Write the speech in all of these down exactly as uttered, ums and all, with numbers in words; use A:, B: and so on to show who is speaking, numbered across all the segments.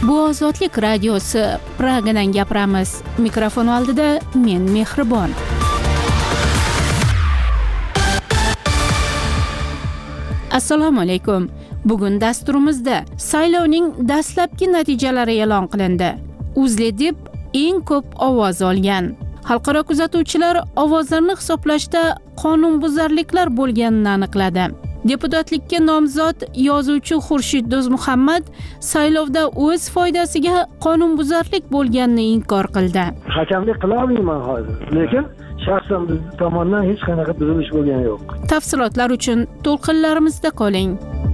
A: Bu Ozodlik radiosi, Pragadan gapiramiz. Mikrofon oldida men Mehribon. Assalomu alaykum. Bugun dasturimizda saylovning dastlabki natijalari e'lon qilindi. UzLeDep eng ko'p ovoz olgan. Xalqaro kuzatuvchilar ovozlarni hisoblashda qonunbuzarliklar bo'lganini aniqladi. Deputatlikka nomzod yozuvchi Xurshid Do'zmuhammad saylovda o'z foydasiga qonunbuzarlik bo'lganini inkor qildi.
B: Hakamlik qila olmayman hozir, lekin shaxsan biz tomonidan hech qanaqa buzilish bo'lgani yo'q.
A: Tafsilotlar uchun to'lqinlarimizda qoling.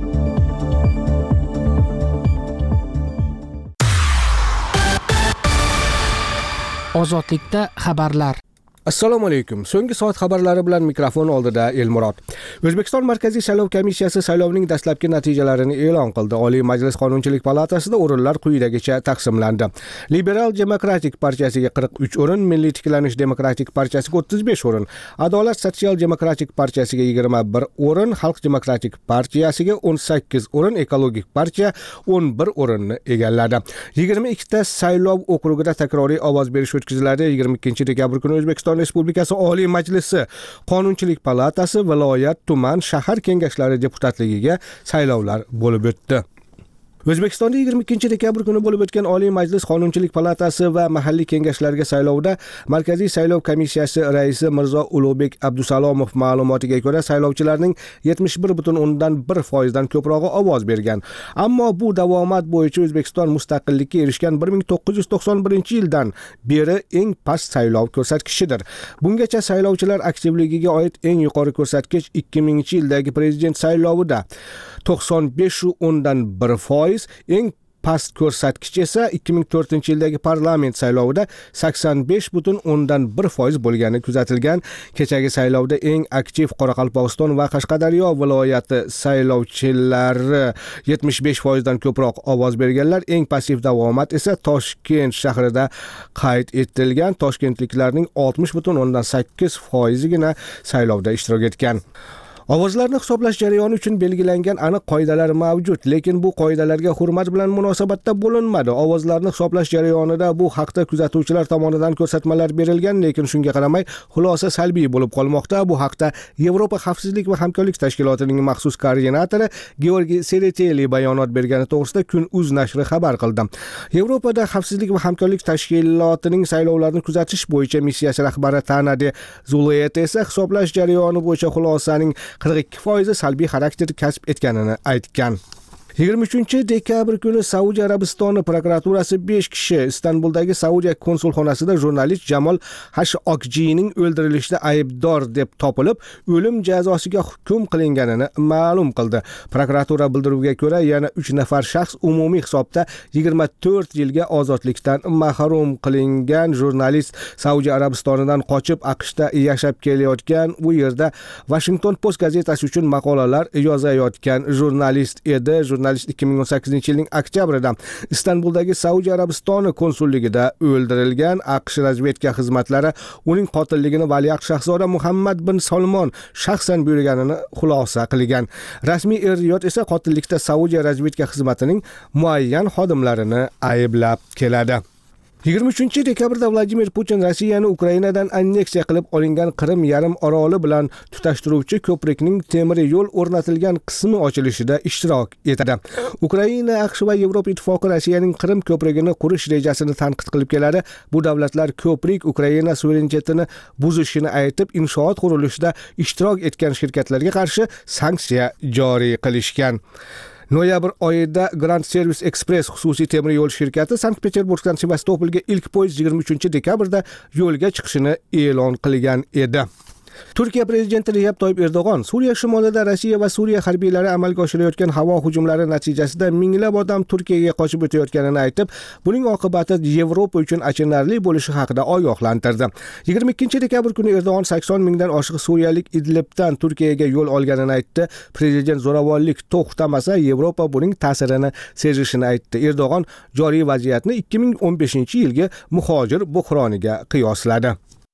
C: Ozodlikda xabarlar.
D: Assalomu alaykum. So'nggi soat xabarlari bilan mikrofon oldida Elmurod. O'zbekiston Markaziy saylov komissiyasi saylovning dastlabki natijalarini e'lon qildi. Oliy Majlis Qonunchilik palatasida o'rinlar quyidagicha taqsimlandi. Liberal Demokratik partiyasiga qirq uch o'rin, Milliy tiklanish demokratik partiyasiga o'ttiz besh o'rin, Adolat sotsial demokratik partiyasiga yigirma bir o'rin, Xalq demokratik partiyasiga o'n sakkiz o'rin, Ekologik partiya o'n bir o'rinni egalladi. yigirma ikkita saylov okrugida takroriy ovoz berish o'tkaziladi. yigirma ikkinchi dekabr kuni O'zbekiston Respublikasi Oliy Majlisi, Qonunchilik palatasi, viloyat, tuman, shahar kengashlari deputatligiga saylovlar bo'lib o'tdi. O'zbekistonda yigirma ikkinchi dekabr kuni bo'lib o'tgan Oliy Majlis Qonunchilik palatasi va mahalliy kengashlarga saylovda Markaziy saylov komissiyasi raisi Mirzo Ulug'bek Abdusalomov ma'lumotiga ko'ra saylovchilarning yetmish bir butun o'ndan bir foizdan ko'prog'i ovoz bergan. Ammo bu davomat bo'yicha O'zbekiston mustaqillikka erishgan bir ming to'qqiz yuz to'qson birinchi yildan beri eng past saylov ko'rsatkichidir. Bungacha saylovchilar aktivligiga oid eng yuqori ko'rsatkich ikki mingchi yildagi prezident saylovida to'qson besh o'ndan bir foiz, eng past ko'rsatkich esa ikki ming to'rtinchi yildagi parlament saylovida sakson besh butun o'ndan bir foiz bo'lgani kuzatilgan. Kechagi saylovda eng aktiv Qoraqalpog'iston va Qashqadaryo viloyati saylovchilari yetmish besh foizdan ko'proq ovoz berganlar. Eng passiv davomat esa Toshkent shahrida qayd etilgan. Toshkentliklarning oltmish butun o'ndan sakkiz foizigina saylovda ishtirok etgan. Ovozlarni hisoblash jarayoni uchun belgilangan aniq qoidalar mavjud, lekin bu qoidalarga hurmat bilan munosabatda bo'linmadi. Ovozlarni hisoblash jarayonida bu haqda kuzatuvchilar tomonidan ko'rsatmalar berilgan, lekin shunga qaramay xulosa salbiy bo'lib qolmoqda. Bu haqda Yevropa xavfsizlik va hamkorlik tashkilotining maxsus koordinatori Georgiy Sereteli bayonot bergani to'g'risida Kun.uz nashri xabar qildi. Yevropada xavfsizlik va hamkorlik tashkilotining saylovlarni kuzatish bo'yicha missiyasi rahbari Tanade Zuleyet esa hisoblash jarayoni bo'yicha xulosaning qirq ikki foizi salbiy xarakter kasb etganini aytgan. yigirma uchinchi dekabr kuni Saudiya Arabistoni prokuraturasi besh kishi Istanbuldagi Saudiya konsulxonasida jurnalist Jamol Hashogjining o'ldirilishida aybdor deb topilib, o'lim jazosiga hukm qilinganini ma'lum qildi. Prokuratura bildiruviga ko'ra, yana uch nafar shaxs umumiy hisobda yigirma to'rt yilga ozodlikdan mahrum qilingan. Jurnalist Saudiya Arabistonidan qochib AQShda yashab kelayotgan, u yerda Washington Post gazetasi uchun maqolalar yozayotgan jurnalist edi. Jurnalist ikki ming o'n sakkizinchi yilning oktyabrida Istanbuldagi Saudiya Arabistoni konsulligida o'ldirilgan. AQSh razvedka xizmatlari uning qotilligini valiahd shahzoda Muhammad bin Salmon shaxsan buyurganini xulosa qilgan. Rasmiy er-riyod esa qotillikda Saudiya razvedka xizmatining muayyan xodimlarini ayblab keladi. yigirma uchinchi dekabrda Vladimir Putin Rossiyani Ukrainadan anneksiya qilib olingan Qrim yarim oroli bilan tutashtiruvchi ko'prikning temir yo'l o'rnatilgan qismi ochilishida ishtirok etadi. Ukraina, AQSh va Yevropa ittifoqi Rossiyaning Qrim ko'prigini qurish rejasini tanqid qilib keladi. Bu davlatlar ko'prik Ukraina suverenitetini buzishini aytib, inshoot qurilishida ishtirok etgan shirkatlarga qarshi sanksiya joriy qilishgan. Noyabr oyida Grand Service Express xususiy temir yo'l shirkati Sankt-Peterburgdan Sevastopolga ilk poyezd yigirma uchinchi dekabrda yo'lga chiqishini e'lon qilgan edi. Turkiya prezidenti Recep Tayyip Erdo'g'on Suriya shimolida Rossiya va Suriya harbiylari amalga oshirayotgan havo hujumlari natijasida minglab odam Turkiyaga qochib o'tayotganini aytib, buning oqibati Yevropa uchun achinarli bo'lishi haqida ogohlantirdi. yigirma ikkinchi dekabr kuni Erdo'g'on sakson mingdan oshiq suriyalik Idlibdan Turkiyaga yo'l olganini aytdi. Prezident zo'ravonlik to'xtamasa Yevropa buning ta'sirini sezishini aytdi. Erdo'g'on joriy vaziyatni ikki ming o'n beshinchi yilgi muhojir buhroniga qiyosladi.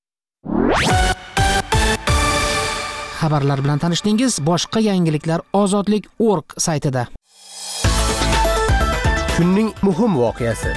C: Xabarlar bilan tanishdingiz. Boshqa yangiliklar ozodlik точка org saytida.
D: Kunning muhim voqeasi.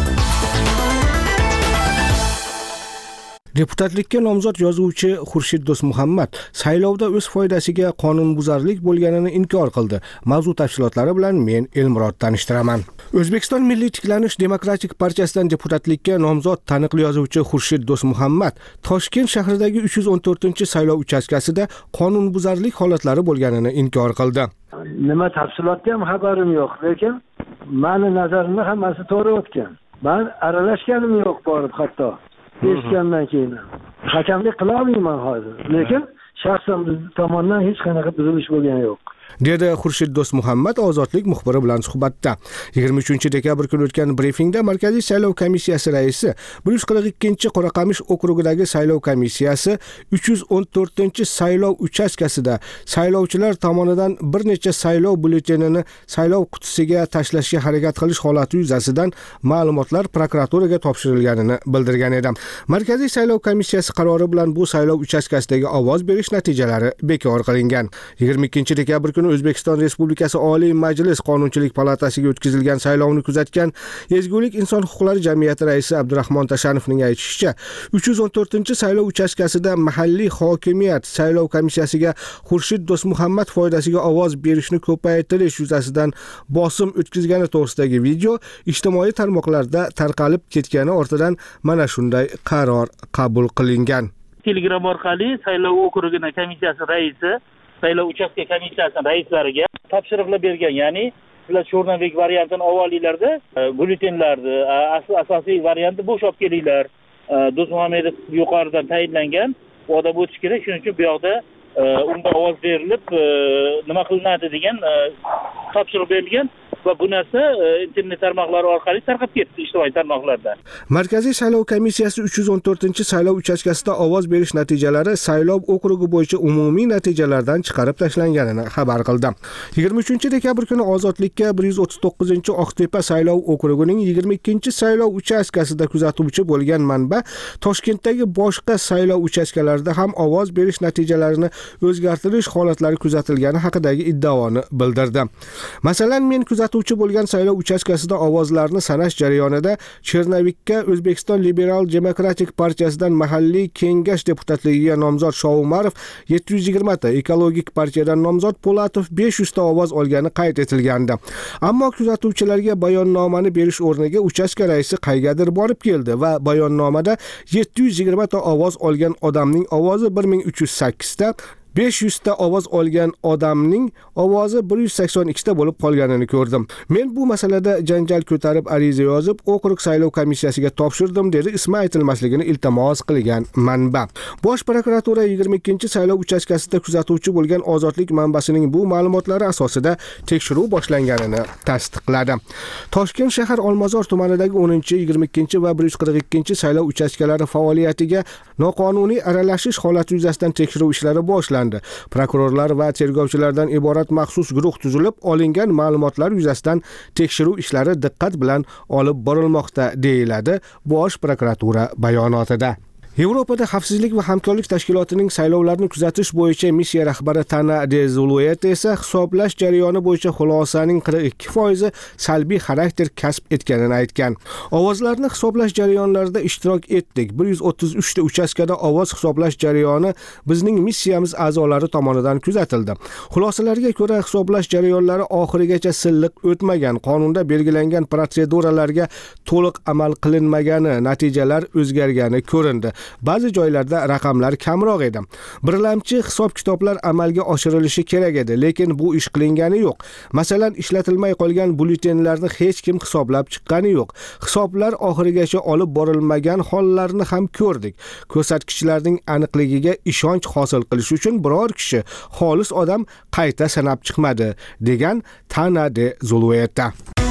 D: Deputatlikka nomzod yozuvchi Xurshid Do'stmuhammad saylovda o'z foydasiga qonunbuzarlik bo'lganini inkor qildi. Mavzu tafsilotlari bilan men Elmurod tanishtiraman. O'zbekiston Milliy tiklanish demokratik partiyasidan deputatlikka nomzod taniqli yozuvchi Xurshid Do'stmuhammad Toshkent shahridagi uch yuz o'n to'rtinchi saylov uchastkasida qonunbuzarlik holatlari bo'lganini inkor qildi.
B: Nima tafsilotga ham xabarim yo'q, lekin meni nazarimda hammasi to'g'ri o'tgan. Men aralashganim yo'q borib hatto. Eshitgandan keyin hakamlik qila olmayman hozir, lekin shaxsan biz tomonidan hech qanaqa buzilish bo'lgani yo'q.
D: dedi Xurshid Do'stmuhammad ozodlik muxbiri bilan suhbatda. yigirma uchinchi dekabr kuni o'tgan brifingda Markaziy saylov komissiyasi raisi bir yuz qirq ikkinchi Qoraqamish okrugidagi saylov komissiyasi uch yuz o'n to'rtinchi saylov uchastkasida saylovchilar tomonidan bir necha saylov byulletenini saylov qutisiga tashlashga harakat qilish holati yuzasidan ma'lumotlar prokuraturaga topshirilganini bildirgan edi. Markaziy saylov komissiyasi qarori bilan bu saylov uchastkasidagi ovoz berish natijalari bekor qilingan. yigirma ikkinchi dekabr kuni O'zbekiston Respublikasi Oliy Majlis Qonunchilik palatasiga o'tkazilgan saylovni kuzatgan Ezgulik inson huquqlari jamiyati raisi Abdurahmon Tashanovning aytishicha, uch yuz o'n to'rtinchi saylov uchastkasida mahalliy hokimiyat saylov komissiyasiga Xurshid Do'stmuhammad foydasiga ovoz berishni ko'paytirish yuzasidan bosim o'tkazgani to'g'risidagi video ijtimoiy tarmoqlarda tarqalib ketgani ortidan mana shunday qaror qabul qilingan.
E: Telegram orqali saylov okrugining komissiyasi raisi saylov uchastka komissiyasi raislariga topshiriqlar bergan, ya'ni sizlar sho'rnabek variantini avvallarda byulletenlarni asosiy variantni bo'sh olib kelinglar. Do'stmuhammedov yuqoridan tayinlangan odam o'tish kerak, shuning uchun bu yoqda unga ovoz berilib nima qilinadi degan topshiriq berilgan va bu narsa internet tarmoqlari orqali tarqab ketdi ijtimoiy tarmoqlarda.
D: Markaziy saylov komissiyasi uch yuz o'n to'rtinchi saylov uchastkasida ovoz berish natijalari saylov okrugi bo'yicha umumiy natijalardan chiqarib tashlanganini xabar qildi. yigirma uchinchi dekabr kuni ozodlikka bir yuz o'ttiz to'qqizinchi Oqtepa saylov okrugining yigirma ikkinchi saylov uchastkasida kuzatuvchi bo'lgan manba Toshkentdagi boshqa saylov uchastkalarida ham ovoz berish natijalarini o'zgartirish holatlari kuzatilgani haqidagi iddaoni bildirdi. Masalan, men kuzatuvchi bo'lgan saylov uchastkasida ovozlarni sanash jarayonida Chernavikka O'zbekiston Liberal Demokratik partiyasidan mahalliy kengash deputatligiga nomzod Shoumarov yetti yuz yigirma ta, Ekologik partiyadan nomzod Po'latov besh yuz ta ovoz olgani qayd etilgandi. Ammo kuzatuvchilarga bayonnomani berish o'rniga uchastka raisi qaygadir borib keldi va bayonnomada yetti yuz yigirma ta ovoz olgan odamning ovozi bir ming uch yuz sakkiz ta, besh yuz ta ovoz olgan odamning ovozi bir yuz sakson ikki ta bo'lib qolganini ko'rdim. Men bu masalada janjal ko'tarib ariza yozib, okrug saylov komissiyasiga topshirdim, dedi ismi aytilmasligini iltimos qilgan manba. Bosh prokuratura yigirma ikkinchi saylov uchastkasida kuzatuvchi bo'lgan ozodlik manbasining bu ma'lumotlari asosida tekshiruv boshlanganini tasdiqladi. Toshkent shahar Olmazor tumanidagi o'ninchi, yigirma ikkinchi va bir yuz qirq ikkinchi saylov uchastkalari faoliyatiga noqonuniy aralashish holati yuzasidan tekshiruv ishlari boshlandi. Prokurorlar va tergovchilardan iborat maxsus guruh tuzilib, olingan ma'lumotlar yuzasidan tekshiruv ishlari diqqat bilan olib borilmoqda, deyiladi Bosh prokuratura bayonotida. Yevropada xavfsizlik va hamkorlik tashkilotining saylovlarni kuzatish bo'yicha missiya rahbari Tana de Zulueta esa hisoblash jarayoni bo'yicha xulosaning qirq ikki foizi salbiy xarakter kasb etganini aytgan. Ovozlarni hisoblash jarayonlarida ishtirok etdik. bir yuz o'ttiz uch ta uchastkada ovoz hisoblash jarayoni bizning missiyamiz a'zolari tomonidan kuzatildi. Xulosalarga ko'ra, hisoblash jarayonlari oxirigacha silliq o'tmagan, qonunda belgilangan protseduralarga to'liq amal qilinmagani, natijalar o'zgargani ko'rindi. Ba'zi joylarda raqamlar kamroq edi. Birlamchi hisob-kitoblar amalga oshirilishi kerak edi, lekin bu ish qilingani yo'q. Masalan, ishlatilmay qolgan byulletenlarni hech kim hisoblab chiqqani yo'q. Hisoblar oxirigacha olib borilmagan hollarni ham ko'rdik. Ko'rsatkichlarning aniqligiga ishonch hosil qilish uchun biror kishi, xolis odam qayta sanab chiqmadi, degan Tana de Zulueta.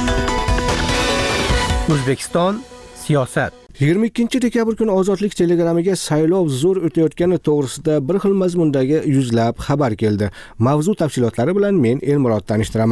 C: O'zbekiston siyosat.
D: yigirma ikkinchi dekabr kuni Ozodlik telegramiga saylov zo'r o'tayotgani to'g'risida bir xil mazmundagi yuzlab xabar keldi. Mavzu tafsilotlari bilan men Elmurod tanishtiraman.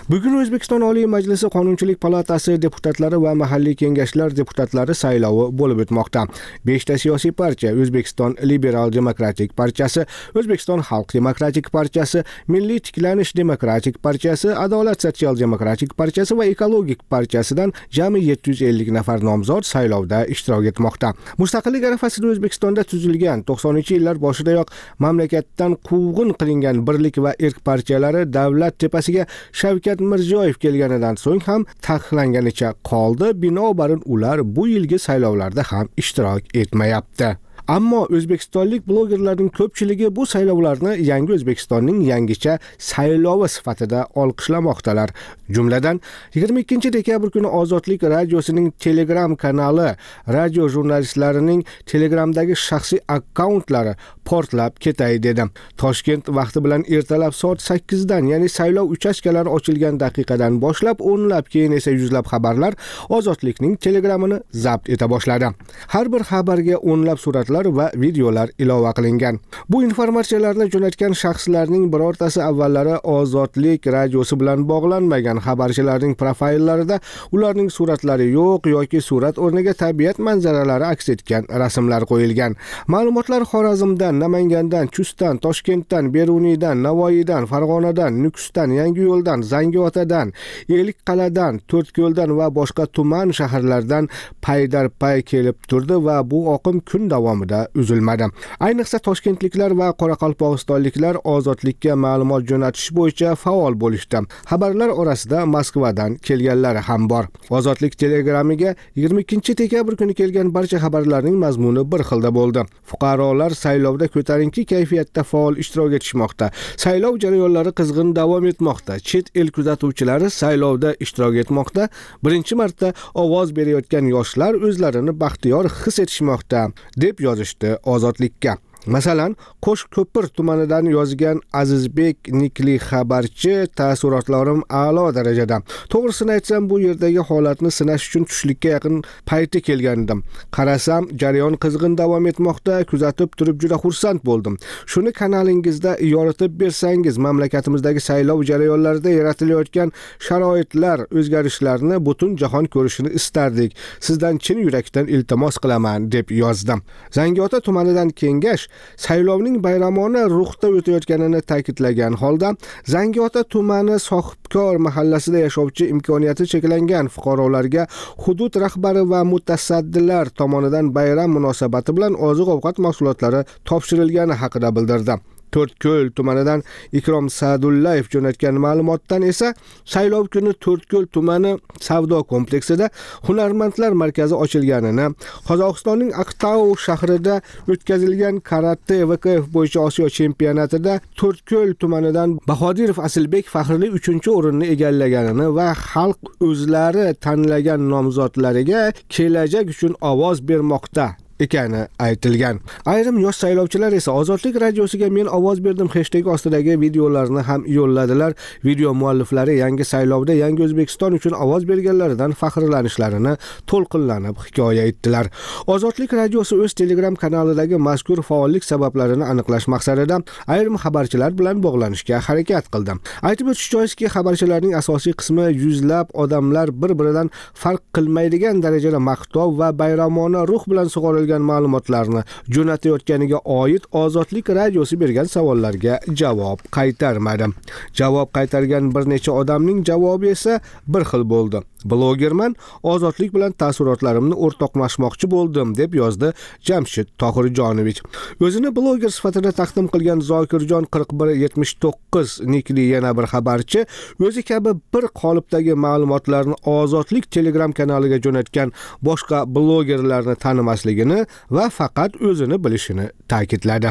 D: Bugun O'zbekiston Oliy Majlisi Qonunchilik palatasi deputatlari va mahalliy kengashlar deputatlari saylovi bo'lib o'tmoqda. beshta siyosiy partiya: O'zbekiston Liberal Demokratik partiyasi, O'zbekiston Xalq Demokratik partiyasi, Milliy tiklanish demokratik partiyasi, Adolat sotsial demokratik partiyasi va Ekologik partiyasidan jami yetti yuz ellik nafar nomzod saylovda ishtirok etmoqda. Mustaqillik arafasida O'zbekistonda tuzilgan to'qsoninchi yillar boshidayoq mamlakatdan quvg'in qilingan Birlik va Erk partiyalari davlat tepasiga Shavkat Mirziyoyev kelganidan so'ng ham taqiqlanganicha qoldi. Binobarin ular bu yilgi saylovlarda ham ishtirok etmayapti. Ammo o'zbekistonlik blogerlarning ko'pchiligi bu saylovlarni yangi O'zbekistonning yangicha saylovi sifatida olqishlamoqdalar. Jumladan, yigirma ikkinchi dekabr kuni Ozodlik radiosining Telegram kanali radio jurnalistlarining Telegramdagi shaxsiy akkauntlari portlab ketay dedi. Toshkent vaqti bilan ertalab soat sakkizdan, ya'ni saylov uchastkalari ochilgan daqiqadan boshlab o'nlab, keyin esa yuzlab xabarlar Ozodlikning Telegramini zabt eta boshladi. Har bir xabarga o'nlab suratlar va videolar ilova qilingan. Bu informatsiyalarni jo'natgan shaxslarning birortasi avvallari Ozodlik radiosi bilan bog'lanmagan. Xabarchilarning profillarida ularning suratlari yo'q yoki surat o'rniga tabiat manzaralari aks etgan rasmlar qo'yilgan. Ma'lumotlar Xorazmdan, Namangandan, Chustdan, Toshkentdan, Beruniydan, Navoiydan, Farg'onadan, Nukusdan, Yangiyo'ldan, Zangiotadan, Ellikqal'adan, To'rtko'ldan va boshqa tuman shaharlardan paydarpay kelib turdi va bu oqim kun davomida uzilmadi. Ayniqsa toshkentliklar va qoraqalpog'istonliklar Ozodlikka ma'lumot jo'natish bo'yicha faol bo'lishdi. Xabarlar orasida Moskvadan kelganlari ham bor. Ozodlik Telegramiga yigirma ikkinchi dekabr kuni kelgan barcha xabarlarning mazmuni bir xilda bo'ldi. Fuqarolar saylovda ko'tarinki kayfiyatda faol ishtirok etishmoqda. Saylov jarayonlari qizg'in davom etmoqda. Chet el kuzatuvchilari saylovda ishtirok etmoqda. Birinchi marta ovoz berayotgan yoshlar o'zlarini baxtiyor his etishmoqda, deb yozishdi Ozodlikka. Masalan, Qo'shko'pir tumanidan yozgan Azizbek nikli xabarchi: taassurotlarim a'lo darajada. To'g'risini aytsam, bu yerdagi holatni sinash uchun tushlikka yaqin payti kelgandim. Qarasam, jarayon qizg'in davom etmoqda. Kuzatib turib juda xursand bo'ldim. Shuni kanalingizda yoritib bersangiz, mamlakatimizdagi saylov jarayonlarida yaratilayotgan sharoitlar, o'zgarishlarni butun jahon ko'rishini istardik. Sizdan chin yurakdan iltimos qilaman, deb yozdim. Zangiota tumanidan kengash saylovning bayramona ruhda o'tayotganini ta'kidlagan holda, Zangiota tumani Sohibkor mahallasida yashovchi imkoniyati cheklangan fuqarolarga hudud rahbari va mutasaddilar tomonidan bayram munosabati bilan oziq-ovqat mahsulotlari topshirilgani haqida bildirdi. To'rtko'l tumanidan Ikrom Sa'dullayev jo'natgan ma'lumotdan esa saylov kuni To'rtko'l tumani savdo kompleksida hunarmandlar markazi ochilganini, Qozog'istonning Aqtau shahrida o'tkazilgan karate V K F bo'yicha Osiyo chempionatida To'rtko'l tumanidan Bahodirov Asilbek faxrli uchinchi o'rinni egallaganini va xalq o'zlari tanlagan nomzodlariga kelajak uchun ovoz bermoqda ekani aytilgan. Ayrim yosh saylovchilar esa Ozodlik radiosiga men ovoz berdim hashtag ostidagi videolarni ham yo'lladilar. Video mualliflari yangi saylovda yangi O'zbekiston uchun ovoz berganlaridan faxrlanishlarini to'lqinlanib hikoya etdilar. Ozodlik radiosi o'z Telegram kanalidagi mazkur faollik sabablarini aniqlash maqsadida ayrim xabarchilar bilan bog'lanishga harakat qildi. Aytib o'tish joizki, xabarchilarning asosiy qismi yuzlab odamlar bir-biridan farq qilmaydigan darajada maqtov va bayramona ruh bilan sug'orilgan ma'lumotlarni jo'natayotganiga oid Ozodlik radiosi bergan savollarga javob qaytarmadi. Javob qaytargan bir necha odamning javobi esa bir xil bo'ldi. Blogerman, Ozodlik bilan taassurotlarimni o'rtoqlashmoqchi bo'ldim, deb yozdi Jamshid Tohirjonovich. O'zini bloger sifatida taqdim qilgan Zokirjon qirq bir yetmish to'qqiz nikli yana bir xabarchi o'zi kabi bir qolipdagi ma'lumotlarni Ozodlik Telegram kanaliga jo'natgan boshqa blogerlarni tanimasligini va faqat o'zini bilishini ta'kidladi.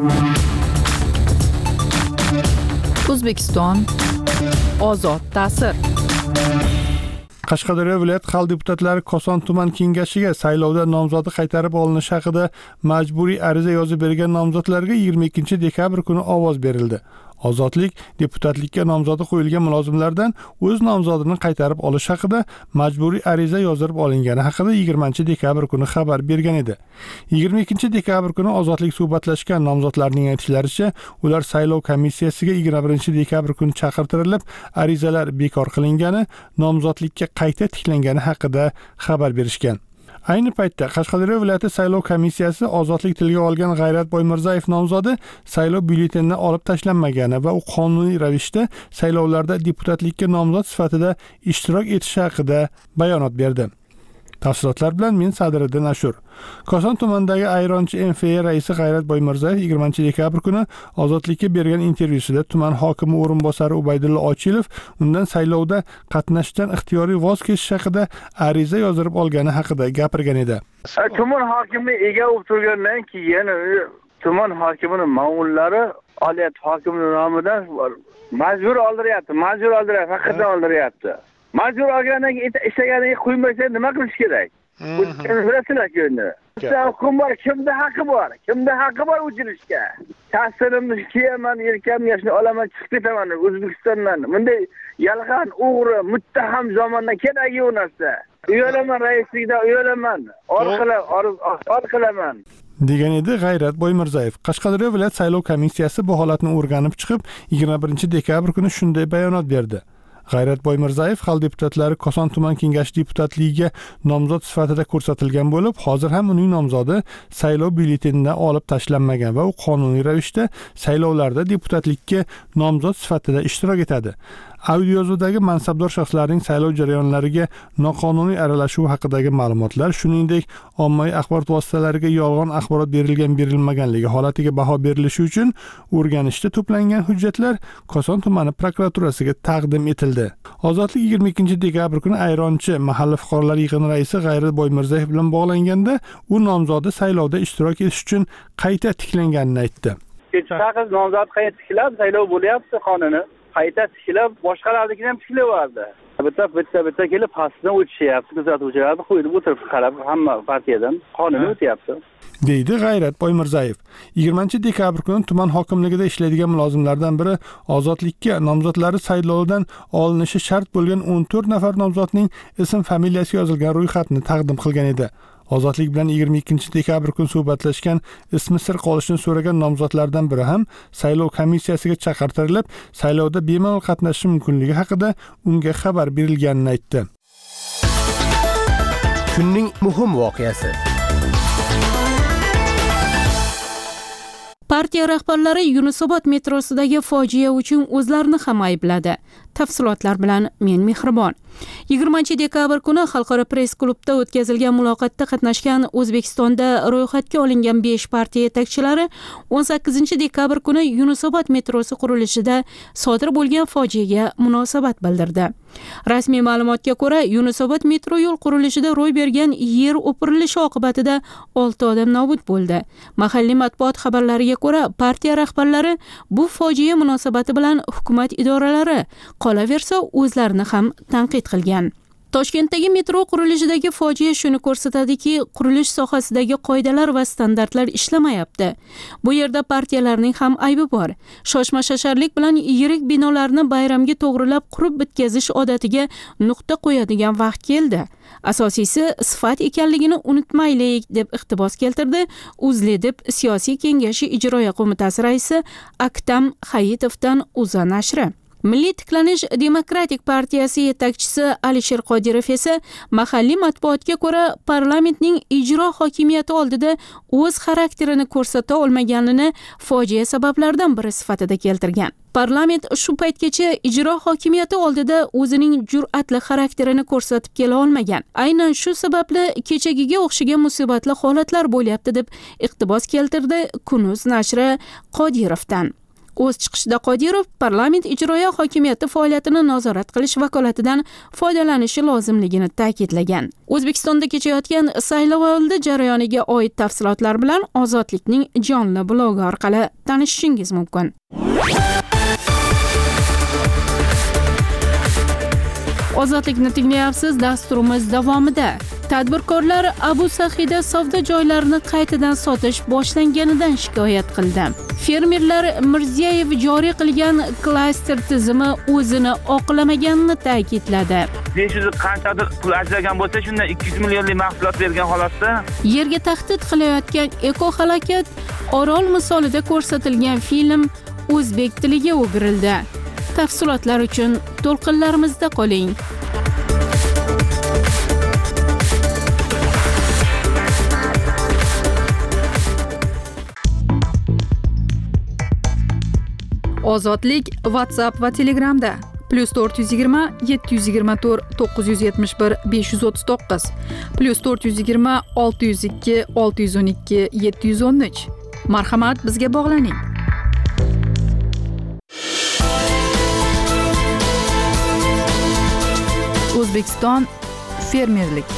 F: O'zbekiston ozod ta'sir.
G: Qashqadaryo viloyat xalq deputatlari Koson tuman kengashiga saylovda nomzodi qaytarib olinishi haqida majburiy ariza yozib bergan nomzodlarga yigirma ikkinchi dekabr kuni ovoz berildi. Ozodlik deputatlikka nomzodi qo'yilgan mulozimlardan o'z nomzodini qaytarib olish haqida majburiy ariza yozdirib olingani haqida yigirmanchi dekabr kuni xabar bergan edi. yigirma ikkinchi dekabr kuni Ozodlik suhbatlashgan nomzodlarning aytishlaricha, ular saylov komissiyasiga yigirma birinchi dekabr kuni chaqirtirilib, arizalar bekor qilingani, nomzodlikka qayta tiklangani haqida xabar berishgan. Ayni paytda Qashqadaryo viloyati saylov komissiyasi Ozodlik tilga olgan G'ayrat Boymirzayev nomzodi saylov byulletenidan olib tashlanmagani va u qonuniy ravishda saylovlarda deputatlikka nomzod sifatida ishtirok etishi haqida bayonot berdi. Tafsilotlar bilan men Sadiriddin Ashur. Koson tumanidagi Ayronchi M F A raisi G'ayrat Boymirzayev yigirmanchi dekabr kuni Ozodlikka bergan intervyusida tuman hokimi o'rinbosari Ubaydulla Ochilov undan saylovda qatnashishdan ixtiyoriy voz kechish haqida ariza yozdirib olgani haqida gapirgan edi.
H: Tuman hokimi ega bo'lib turgandan keyin tuman hokimining ma'mullari olyat hokimining nomidan majbur oldiryapti, majbur oldiryapti, haqiqatan oldiryapti. Majbur olgandan keyin ishlaganiga qo'ymasa nima qilish kerak? Bilasizlar-ku endi. Hukumat kimda haqqi bor? Kimda haqqi bor o'chirishga? Ta'sirimni kiyaman, yelkamni yashni olaman, chiqib ketaman O'zbekistondan. Bunday yalg'on, o'g'ri, muttaham zamondan kerak yo'q narsa. Uyalaman raislikdan, uyalaman. Orqalar, orqalaman.
G: degan edi G'ayrat Boymirzayev. Qashqadaryo viloyat saylov komissiyasi bu holatni o'rganib chiqib, yigirma birinchi dekabr kuni shunday bayonot berdi. G'ayrat Boymirzayev xalq deputatlari Koson tuman kengashi deputatligiga nomzod sifatida ko'rsatilgan bo'lib, hozir ham uning nomzodi saylov byulletenidan olib tashlanmagan va u qonuniy ravishda saylovlarda deputatlikka nomzod sifatida ishtirok etadi. Audiozodagi mansabdor shaxslarning saylov jarayonlariga noqonuniy aralashuvi haqidagi ma'lumotlar, shuningdek, ommaviy axborot vositalariga yolg'on axborot berilgan berilmaganligi holatiga baho berilishi uchun o'rganishda to'plangan hujjatlar Koson tumani prokuraturasiga taqdim etildi. Ozodlik yigirma ikkinchi dekabr kuni Ayronchi mahalla fuqarolar yig'ini raisi G'ayrat Boymirzayev bilan bog'langanda, u nomzodi saylovda ishtirok etish uchun qayta tiklanganini aytdi.
E: Shaxs nomzod qayta tiklab, saylov bo'lyapti qonuni. Qayta tiklab, boshqalarnikini ham tiklayapti. Bitta bitta bitta kelib pastdan o'tishyapti, kuzatuvchilarni qo'yib o'tirib qarab, hamma partiyadan qonuni o'tyapti.
G: deydi G'ayrat Boymirzayev. yigirmanchi dekabr kuni tuman hokimligida ishlaydigan mulozimlardan biri Ozodlikka nomzodlari saylovdan olinishi shart bo'lgan o'n to'rt nafar nomzodning ism familiyasi yozilgan ro'yxatni taqdim qilgan edi. Ozodlik bilan yigirma ikkinchi dekabr kuni suhbatlashgan, ismi sir qolishini so'ragan nomzodlardan biri ham saylov komissiyasiga chaqirtirilib, saylovda bemalol qatnashishi mumkinligi haqida unga xabar berilganini aytdi.
C: Kunning muhim voqeasi.
A: Partiya rahbarlari Yunusobod metrosidagi fojia uchun o'zlarini ham aybladi. Tafsilotlar bilan men Mehribon. yigirmanchi dekabr kuni Xalqaro press klubda o'tkazilgan muloqotda qatnashgan O'zbekistonda ro'yxatga olingan besh partiya yetakchilari o'n sakkizinchi dekabr kuni Yunusobod metrosi qurilishida sodir bo'lgan fojiaga munosabat bildirdi. Rasmiy ma'lumotga ko'ra, Yunusobod metro yo'l qurilishida ro'y bergan yer o'pirilishi oqibatida olti odam nobud bo'ldi. Mahalliy matbuot xabarlariga ko'ra, partiya rahbarlari bu fojia munosabati bilan hukumat idoralari, qolaversa o'zlarini ham tanqid qilgan. Toshkentdagi metro qurilishidagi fojia shuni ko'rsatadiki, qurilish sohasidagi qoidalar va standartlar ishlamayapti. Bu yerda partiyalarning ham aybi bor. Shoshma-shasharlik bilan yirik binolarni bayramga to'g'rilab qurib bitkazish odatiga nuqta qo'yadigan vaqt keldi. Asosiysi sifat ekanligini unutmaylik, deb iqtibos keltirdi Uzledib siyosiy kengashi ijroiya qo'mitasi raisi Aktam Hayitovdan O'zA nashri. Milliy tiklanish demokratik partiyasi yetakchisi Alisher Qodirov esa mahalliy matbuotga ko'ra parlamentning ijro hokimiyati oldida o'z xarakterini ko'rsata olmaganini fojia sabablaridan biri sifatida keltirgan. Parlament shu paytgacha ijro hokimiyati oldida o'zining jur'atli xarakterini ko'rsatib kela olmagan. Aynan shu sababli kechagiga o'xshagan musibatli holatlar bo'lyapti, deb iqtibos keltirdi Kunuz nashri Qodirovdan. O'z chiqishida Qodirov parlament ijroiya hokimiyati faoliyatini nazorat qilish vakolatidan foydalanishi lozimligini ta'kidlagan. O'zbekistonda kechayotgan saylovoldi jarayoniga oid tafsilotlar bilan Ozodlikning jonli blogi orqali tanishishingiz mumkin. Ozodlikni tinglayapsiz. Dasturimiz davomida Tadbirkorlar Abu Sahida savdo joylarini qaytadan sotish boshlanganidan shikoyat qildi. Fermerlar Mirziyoyev joriy qilgan klaster tizimi o'zini oqlamaganini ta'kidladi.
E: besh yuz qanchadir pul ajragan bo'lsa, shundan ikki yuz millionlik mahsulot bergan holatda
A: Yerga tahdid qilayotgan eko-halokat Orol misolida ko'rsatilgan film o'zbek tiliga o'girildi. Tafsilotlar uchun to'lqinlarimizda qoling.
F: Ozodlik WhatsApp va Telegramda plus to'rt yuz yigirma yetti yuz yigirma to'rt to'qqiz yuz yetmish bir besh yuz o'ttiz to'qqiz plus to'rt yuz yigirma olti yuz ikki olti yuz o'n ikki yetti yuz o'n uch. Marhamat, bizga bog'laning. O'zbekiston fermerlik.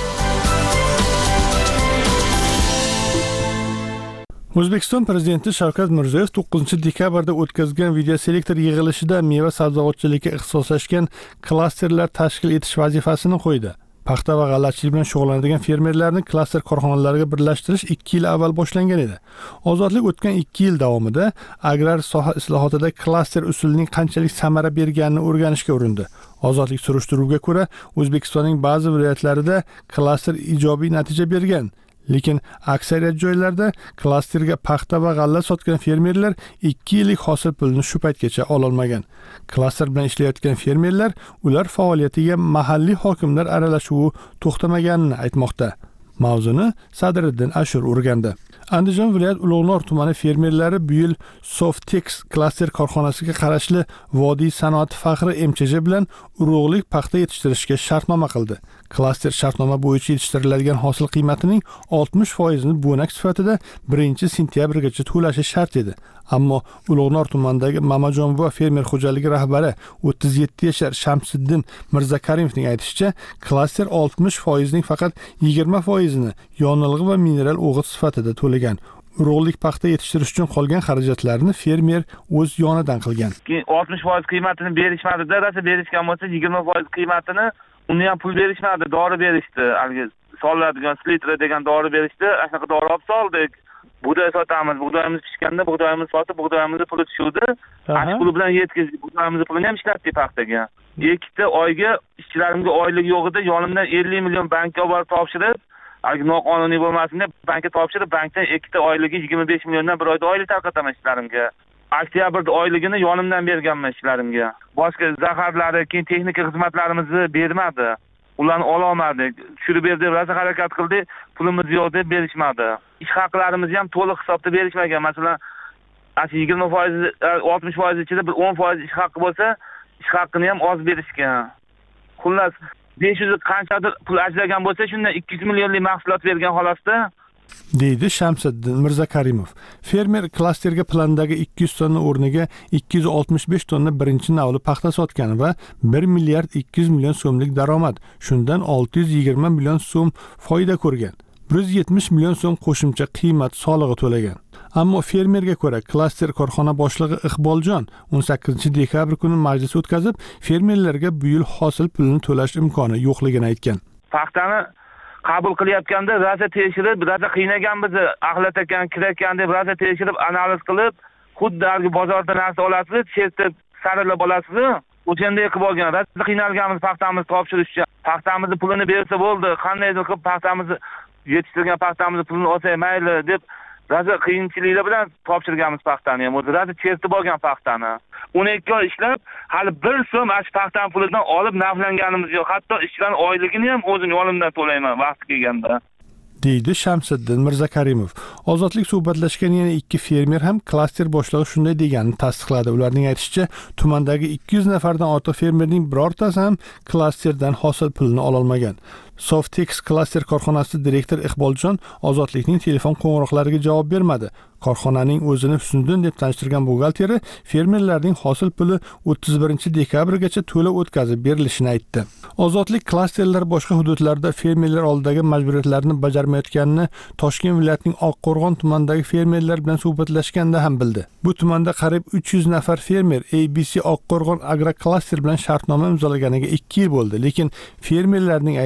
G: O'zbekiston prezidenti Shavkat Mirziyoyev to'qqizinchi dekabrda o'tkazgan videoselektor yig'ilishida meva sabzavotchilikka ixtisoslashgan klasterlar tashkil etish vazifasini qo'ydi. Paxta va g'allachilik bilan shug'ullanadigan fermerlarni klaster korxonalariga birlashtirish ikki yil avval boshlangan edi. Ozodlik o'tgan ikki yil davomida agrar soha islohotida klaster usulining qanchalik samara berganini o'rganishga urindi. Ozodlik surishtiruviga ko'ra, O'zbekistonning ba'zi viloyatlarida klaster ijobiy natija bergan. Lekin aksariyat joylarda klasterga paxta va g'alla sotgan fermerlar ikki yillik hosil pulini shu paytgacha ololmagan. Klaster bilan ishlayotgan fermerlar ular faoliyatiga mahalliy hokimlar aralashuvi to'xtamaganini aytmoqda. Mavzuni Sadriddin Ashur o'rgandi. Andijon viloyat Ulug'nor tumani fermerlari bu yil Softex klaster korxonasiga qarashli Vodiy sanoat faxri M Ch J bilan urug'lik paxta yetishtirishga shartnoma qildi. Klaster shartnoma bo'yicha yetishtiriladigan hosil qiymatining oltmish foizini bo'nak sifatida birinchi sentyabrgacha to'lashi shart edi. Ammo Ulug'nor tumanidagi Mamajonbuva fermer xo'jaligi rahbari o'ttiz yetti yashar Shamsiddin Mirzakarimovning aytishicha, klaster oltmish foizning faqat yigirma foizini yonilg'i va mineral o'g'it sifatida to'lagan. Urug'lik paxta yetishtirish uchun qolgan xarajatlarni fermer o'z yonidan qilgan.
E: Keyin oltmish foiz qiymatini berishmadi-da, rasa berishgan bo'lsa yigirma foiz qiymatini uni ham pul berishmadi, dori berishdi. Haligi solinadigan slitra degan dori berishdi. Shunaqa dori olib soldik. Bug'doy sotamiz, bug'doyimiz pishganda bug'doyimizni sotib, bug'doyimizni puli tushuvdi. Ash puli bilan yetkazdik, bug'doyimizni pulini ham ishlatdik paxtaga. Ikkita oyga ishchilarimga oylik yo'q edi, yonimdan ellik million bankka olib borib topshirib, haligi noqonuniy bo'lmasin deb bankka topshirib, bankdan ikkita oyligi yigirma besh milliondan bir oyda oylik tarqataman ishlarimga. Oktyabrda oyligini yonimdan berganman ishlarimga. Boshqa zaharlari, keyin texnika xizmatlarimizni bermadi. Ularni ola olmadik. Tushirib berdi, rosa harakat qildik, pulimiz yo'q deb berishmadi. Ish haqlarimizni ham to'liq hisobda berishmagan. Masalan, yigirma foiz, oltmish foiz ichida bir o'n foiz ish haqqi bo'lsa, ish haqqini ham oz berishgan. Xullas, besh yuz qanchadir pul ajragan bo'lsa, shundan ikki yuz millionlik mahsulot bergan holatda
G: deydi Shamsiddin Mirzakarimov. Fermer klasterga plandagi ikki yuz tonna o'rniga ikki yuz oltmish besh tonna birinchi navli paxta sotgan va bir milliard ikki yuz million so'mlik daromad, shundan olti yuz yigirma million so'm foyda ko'rgan. bir yuz yetmish million so'm qo'shimcha qiymat solig'i to'lagan. Ammo fermerga ko'ra, klaster korxona boshlig'i Iqboljon o'n sakkizinchi dekabr kuni majlis o'tkazib, fermerlarga bu yil hosil pulini to'lash imkoni yo'qligini aytgan.
E: Paxtani qabul qilayotganda raza tekshirib, raza qiynagan bizni, axlat ekan, kir ekan deb raza tekshirib, analiz qilib, xuddi haligi bozorda narsa olasiz, chertib saralab olasiz. O'shanday qilib olgan. Raza qiynalganmiz paxtamizni topshirish uchun. Paxtamizni pulini bersa bo'ldi, qandaydir qilib paxtamizni yetishtirgan paxtamizni pulini olsa mayli deb raza qiyinchiliklar bilan topshirganmiz paxtani ham. O'zi raza chertib olgan paxtani. o'n ikki oy ishlab, hali bir so'm ash paxtan pulidan olib naflanganimiz yo'q. Hatto ishchilarning oyligini ham o'zim yo'limdan to'layman vaqti kelganda.
G: deydi Shamsiddin Mirzakarimov. Ozodlik suhbatlashgan yana ikki fermer ham klaster boshlig'i shunday deganini tasdiqladi. Ularning aytishicha, tumandagi ikki yuz nafardan ortiq fermerning birortasi ham klasterdan hosil pulini ololmagan. Softex klaster korxonasi direktor Iqboljon Ozodlikning telefon qo'ng'iroqlariga javob bermadi. Korxonaning o'zini Husniddin deb tanishtirgan buxgalteri fermerlarning hosil puli o'ttiz birinchi dekabrgacha to'lab o'tkazib berilishini aytdi. Ozodlik klasterlar boshqa hududlarda fermerlar oldidagi majburiyatlarni bajarmayotganini Toshkent viloyatining Oqqo'rg'on tumanidagi fermerlar bilan suhbatlashganda ham bildi. Bu tumanda qariyb uch yuz nafar fermer A B C Oqqo'rg'on agroklaster bilan shartnoma imzolaganiga ikki yil bo'ldi, lekin fermerlarning aytishicha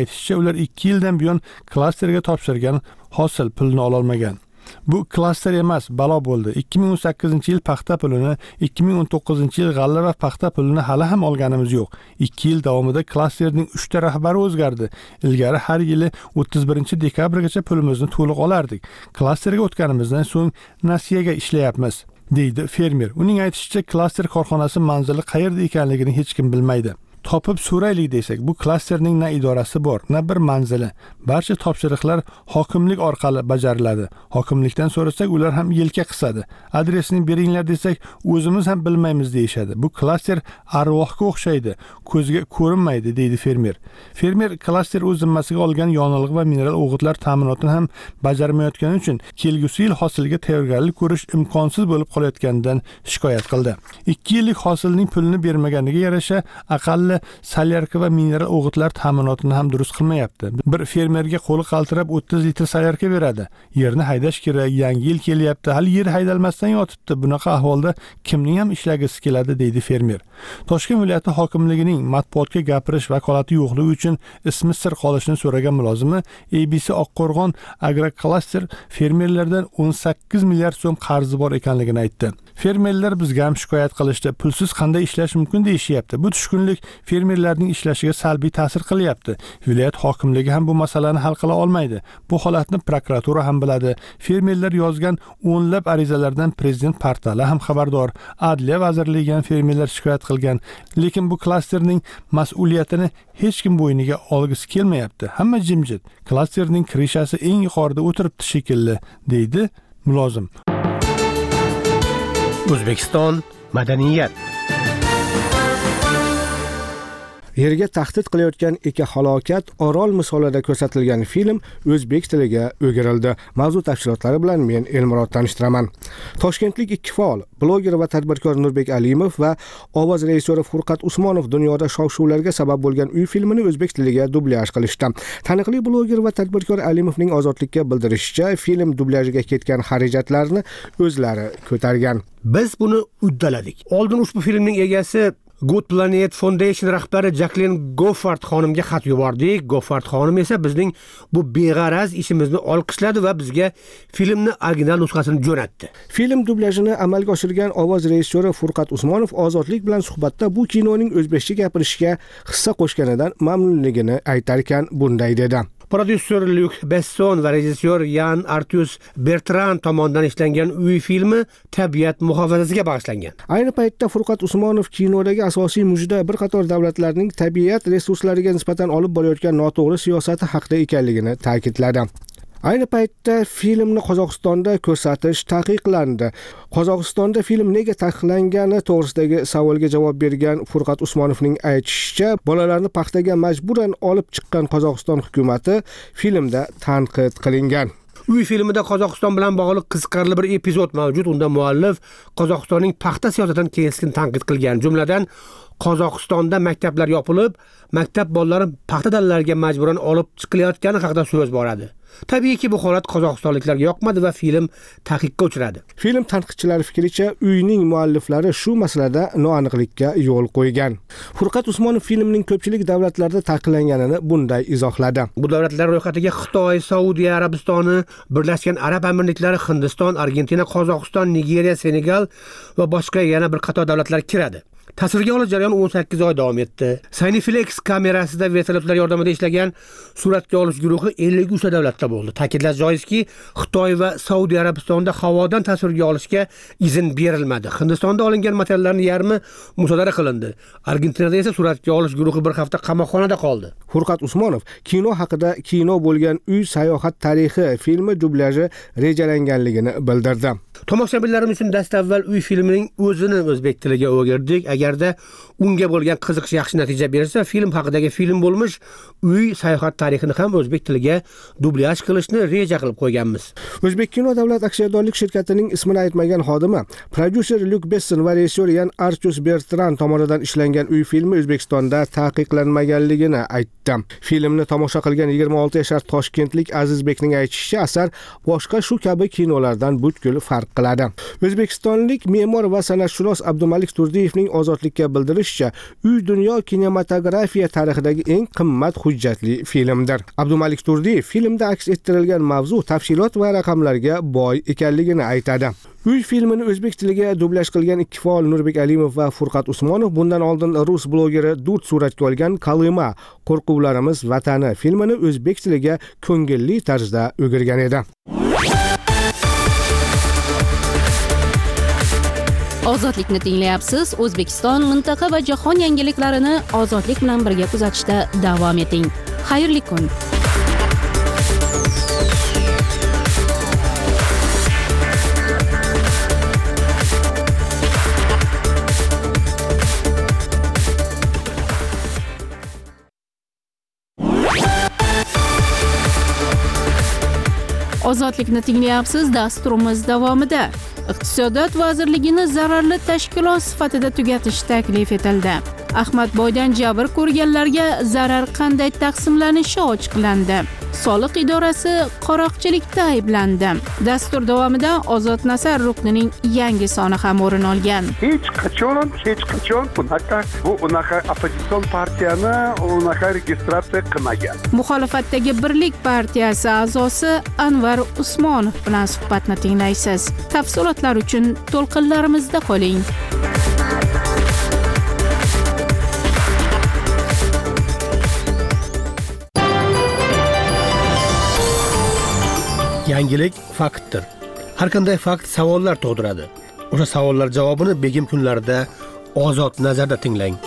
G: ular ikki yildan buyon klasterga topshirgan hosil pulni ola olmagan. Bu klaster emas, balo bo'ldi. ikki ming o'n sakkizinchi yil paxta pulini, ikki ming o'n to'qqizinchi yil g'alla va paxta pulini hali ham olganimiz yo'q. ikki yil davomida klasterning uchta rahbari o'zgardi. Ilgari har yili o'ttiz birinchi dekabrgacha pulimizni to'liq olardik. Klasterga o'tganimizdan so'ng nasiyaga ishlayapmiz, deydi fermer. Uning aytishicha, klaster korxonasi manzili qayerda ekanligini hech kim bilmaydi. Topib so'raylik desak, bu klasterning na idorasi bor, na bir manzili. Barcha topshiriqlar hokimlik orqali bajariladi. Hokimlikdan so'rasak, ular ham yelka qisadi. Adresini beringlar desak, o'zimiz ham bilmaymiz deyishadi. Bu klaster arvohga o'xshaydi, ko'zga ko'rinmaydi, deydi fermer. Fermer klaster o'z zimmasiga olgan yonilg'i va mineral o'g'itlar ta'minotini ham bajarmayotgani uchun kelgusi yil hosilga tayyorgarlik ko'rish imkonsiz bo'lib qolayotganidan shikoyat qildi. ikki yillik hosilning pulini bermaganiga yarasha aqalli salyarka va mineral o'g'itlar ta'minotini ham durust qilmayapti. Bir fermerga qo'li qaltirab o'ttiz litr salyarka beradi. Yerni haydash kerak, yangi yil kelyapti, hali yer haydalmasdan yotibdi. Bunaqa ahvolda kimning ham ishlagisi keladi, deydi fermer. Toshkent viloyati hokimligining matbuotga gapirish vakolati yo'qligi uchun ismi sir qolishini so'ragan mulozimi A B C Oqqo'rg'on Agroklaster fermerlardan o'n sakkiz milliard so'm qarzi bor ekanligini aytdi. Fermerlar bizga ham shikoyat qilishdi. Pulsiz qanday ishlash mumkin deyishyapti. Bu tushkunlik fermerlarning ishlashiga salbiy ta'sir qilyapti. Viloyat hokimligi ham bu masalani hal qila olmaydi. Bu holatni prokuratura ham biladi. Fermerlar yozgan o'nlab arizalardan prezident portali ham xabardor. Adliya vazirligi ham fermerlar shikoyat qilgan. Lekin bu klasterning mas'uliyatini hech kim bo'yniga olgisi kelmayapti. Hamma jimjit. Klasterning krishasi eng yuqorida o'tiribdi shekilli, deydi mulozim.
C: O'zbekiston madaniyat. Yerga tahdid qilayotgan ekahalokat Orol misolida ko'rsatilgan film o'zbek tiliga o'girildi. Mavzu tafsilotlari bilan men Elmurod tanishtiraman. Toshkentlik ikki faol, bloger va tadbirkor Nurbek Alimov va ovoz rejissyori Furqat Usmonov dunyoda shov-shuvlarga sabab bo'lgan uy filmini o'zbek tiliga dublyaj qilishdi. Taniqli bloger va tadbirkor Alimovning Ozodlikka bildirishicha, film dublyajga ketgan xarajatlarni o'zlari ko'targan.
I: Biz buni uddaladik. Oldin ushbu filmning egasi Good Planet Foundation rahbari Jacqueline Goffard xonimga xat yubordik. Goffard xonim esa bizning bu beg'araz ishimizni olqishladi va bizga filmni original nusxasini jo'natdi.
C: Film dublyajini amalga oshirgan ovoz rejissyori Furqat Usmonov Ozodlik bilan suhbatda bu kinoning o'zbekcha gapirishiga hissa qo'shganidan mamnunligini aytar ekan, bunday dedi.
I: Prodyuser Luc Besson va rejissyor Yan Arthus Bertrand tomonidan ishlangan uy filmi tabiat muhofazasiga bag'ishlangan.
C: Ayni paytda Furqat Usmonov kinodagi asosiy mujda bir qator davlatlarning tabiat resurslariga nisbatan olib borayotgan noto'g'ri siyosati haqida ekanligini ta'kidladi. Ayni paytda filmni Qozog'istonda ko'rsatish taqiqlandi. Qozog'istonda film nega taqiqlangani to'g'risidagi savolga javob bergan Furqat Usmonovning aytishicha, bolalarni paxtaga majburan olib chiqqan Qozog'iston hukumatı filmda tanqid qilingan.
I: Uy filmida Qozog'iston bilan bog'liq qiziqarli bir epizod mavjud. Unda muallif Qozog'istonning paxta siyosatidan keskin tanqid qilgan. Jumladan, Qozog'istonda maktablar yopilib, maktab bolalari paxta dallariga majburan olib chiqilayotgani haqida so'z boradi. Tabiiyki bu holat qozog'istonliklarga yoqmadi va film taqiqqa uchradi.
C: Film tanqidchilari fikricha, uyning mualliflari shu masalada noaniqlikka yo'l qo'ygan. Furqat Usmonov filmning ko'pchilik davlatlarda taqiqlanganini bunday izohladi.
I: Bu davlatlar ro'yxatiga Xitoy, Saudiya Arabistoni, Birlashgan Arab Amirliklari, Hindiston, Argentina, Qozog'iston, Nigeriya, Senegal va boshqa yana bir qator davlatlar kiradi. Tasvirga olish jarayoni o'n sakkiz oy davom etdi. Cineflex kamerasida vertolyotlar yordamida ishlagan suratga olish guruhi ellik uch davlatda bo'ldi. Ta'kidlash joizki, Xitoy va Saudiya Arabistonida havodan tasvirga olishga izn berilmadi. Hindistonda olingan materiallarning yarmi musodara qilindi. Argentinada esa suratga olish guruhi bir hafta qamoqxonada qoldi.
C: Furqat Usmonov kino haqida kino bo'lgan uy sayohat tarixi filmi dublyajı rejalanganligini bildirdi.
I: Tomoshabinlarimiz uchun dastavval uy filmining o'zini o'zbek tiliga o'girdik. Agarda unga bo'lgan qiziqish yaxshi natija bersa, film haqidagi film bo'lmish uy sayohat tarixini ham o'zbek tiliga dublyaj qilishni reja qilib qo'yganmiz.
C: O'zbek kino davlat aksiyadorlik shirkatining ismini aytmagan xodimi, prodyuser Luc Besson va rejissyor Yan Arthus Bertrand tomonidan ishlangan uy filmi O'zbekistonda taqiqlanmaganligini aytdi. Filmni tomosha qilgan yigirma olti yashar toshkentlik Azizbekning aytishicha, asar boshqa shu kabi kinolardan butkul farq farq qiladi. O'zbekistonlik me'mor va san'atshunos Abdumalik Turdiyevning Ozodlikka bildirishicha, Uy dunyo kinematografiya tarixidagi eng qimmat hujjatli filmdir. Abdumalik Turdiyev filmda aks ettirilgan mavzu, tafsilot va raqamlarga boy ekanligini aytadi. Uy filmini o'zbek tiliga dublyaj qilgan ikki faol Nurbek Alimov va Furqat Usmonov bundan oldin rus blogeri Dud suratga olgan Kalima qo'rquvlarimiz vatani filmini o'zbek tiliga ko'ngilli tarzda o'girgan edi.
A: Ozodlikni tinglayapsiz. O'zbekiston, mintaqa va jahon yangiliklarini ozodlik bilan birga kuzatishda davom eting. Xayrli kun. Ozodlikni tinglayapsiz. Dasturimiz davomida Iqtisodiyot vazirligini zararli tashkilot sifatida tugatish taklif etildi. Ahmad Boydan jabr ko'rganlarga zarar qanday taqsimlanishi ochiqlandi. Soliq idorasi qaroqchilikda ayblandi. Dastur davomida Ozod Nasar ruknining yangi soni ham o'rin olgan.
J: Hech qachon, hech qachon bunaqa bu unaqa opozitsion partiyani unaqa registratsiya qilmagan.
A: Muxolifatdagi Birlik partiyasi a'zosi Anvar Usmonov bilan suhbatni tinglaysiz. Tafsilotlar uchun to'lqinlarimizda qoling.
I: Yangilik faktdir. Har qanday fakt savollar tug'diradi. O'sha savollar javobini begim kunlarida Ozod Nazarda tinglang.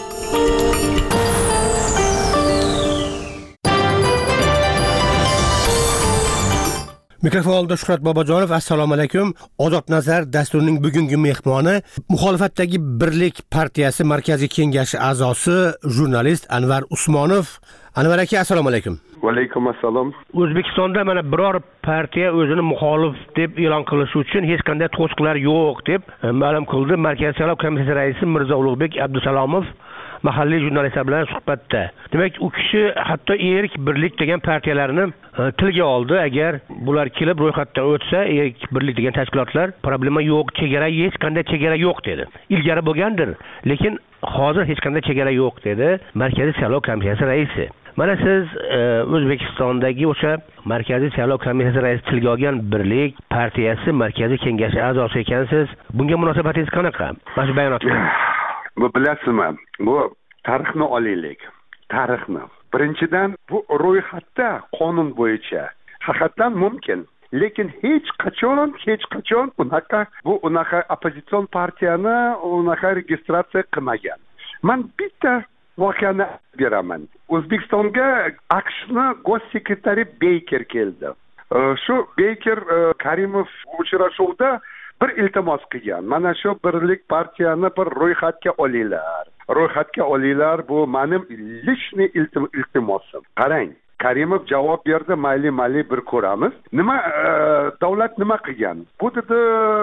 I: Mikrofonda Shuhrat Bobojonov. Assalomu alaykum. Ozod Nazar dasturining bugungi mehmoni muxolifatdagi Birlik partiyasi markaziy kengashi a'zosi jurnalist Anvar Usmonov. Anvar aka, assalomu alaykum.
J: Va alaykum assalom.
I: O'zbekistonda mana biror partiya o'zini muxolif deb e'lon qilishi uchun hech qanday to'siqlar yo'q deb ma'lum qildi Markaziy saylov komissiyasi raisi Mirzo Ulug'bek Abdusalomov mahalliy jurnalistlar bilan suhbatda. Demak, u kishi hatto Erk Birlik degan partiyalarni tilga oldi. Agar bular kelib ro'yxatdan o'tsa, Erk Birlik degan tashkilotlar problema yo'q, chegara hech qanday chegara yo'q dedi. Ilgari bo'lgandir, lekin hozir hech qanday chegara yo'q dedi Markaziy saylov komissiyasi raisi. Mana siz O'zbekistondagi o'sha Markaziy saylov komissiyasi raisi tilga olgan Birlik partiyasi markaziy kengashi a'zosi ekansiz. Bunga munosabatingiz qanaqa? Mana shu bayonot qiling.
J: Bu bilasizmi? Bu tarixni olaylik. Tarixni. Birinchidan bu ro'yxatda qonun bo'yicha haqiqatan mumkin. Lekin hech qachon, hech qachon unaqa bu unaqa opozitsion partiyani unaqa registratsiya qilmagan. Men bitta voqeani beraman. O'zbekistonga AQShni gosekretari Beyker keldi. Shu Beyker Karimov uchrashuvda bir iltimos qilgan. Mana shu Birlik partiyani bir ro'yxatga olinglar. Ro'yxatga olinglar, bu mening lishniy iltimosim. Qarang, Karimov javob berdi, mayli mayli bir ko'ramiz. Nima davlat nima qilgan? Bu dedi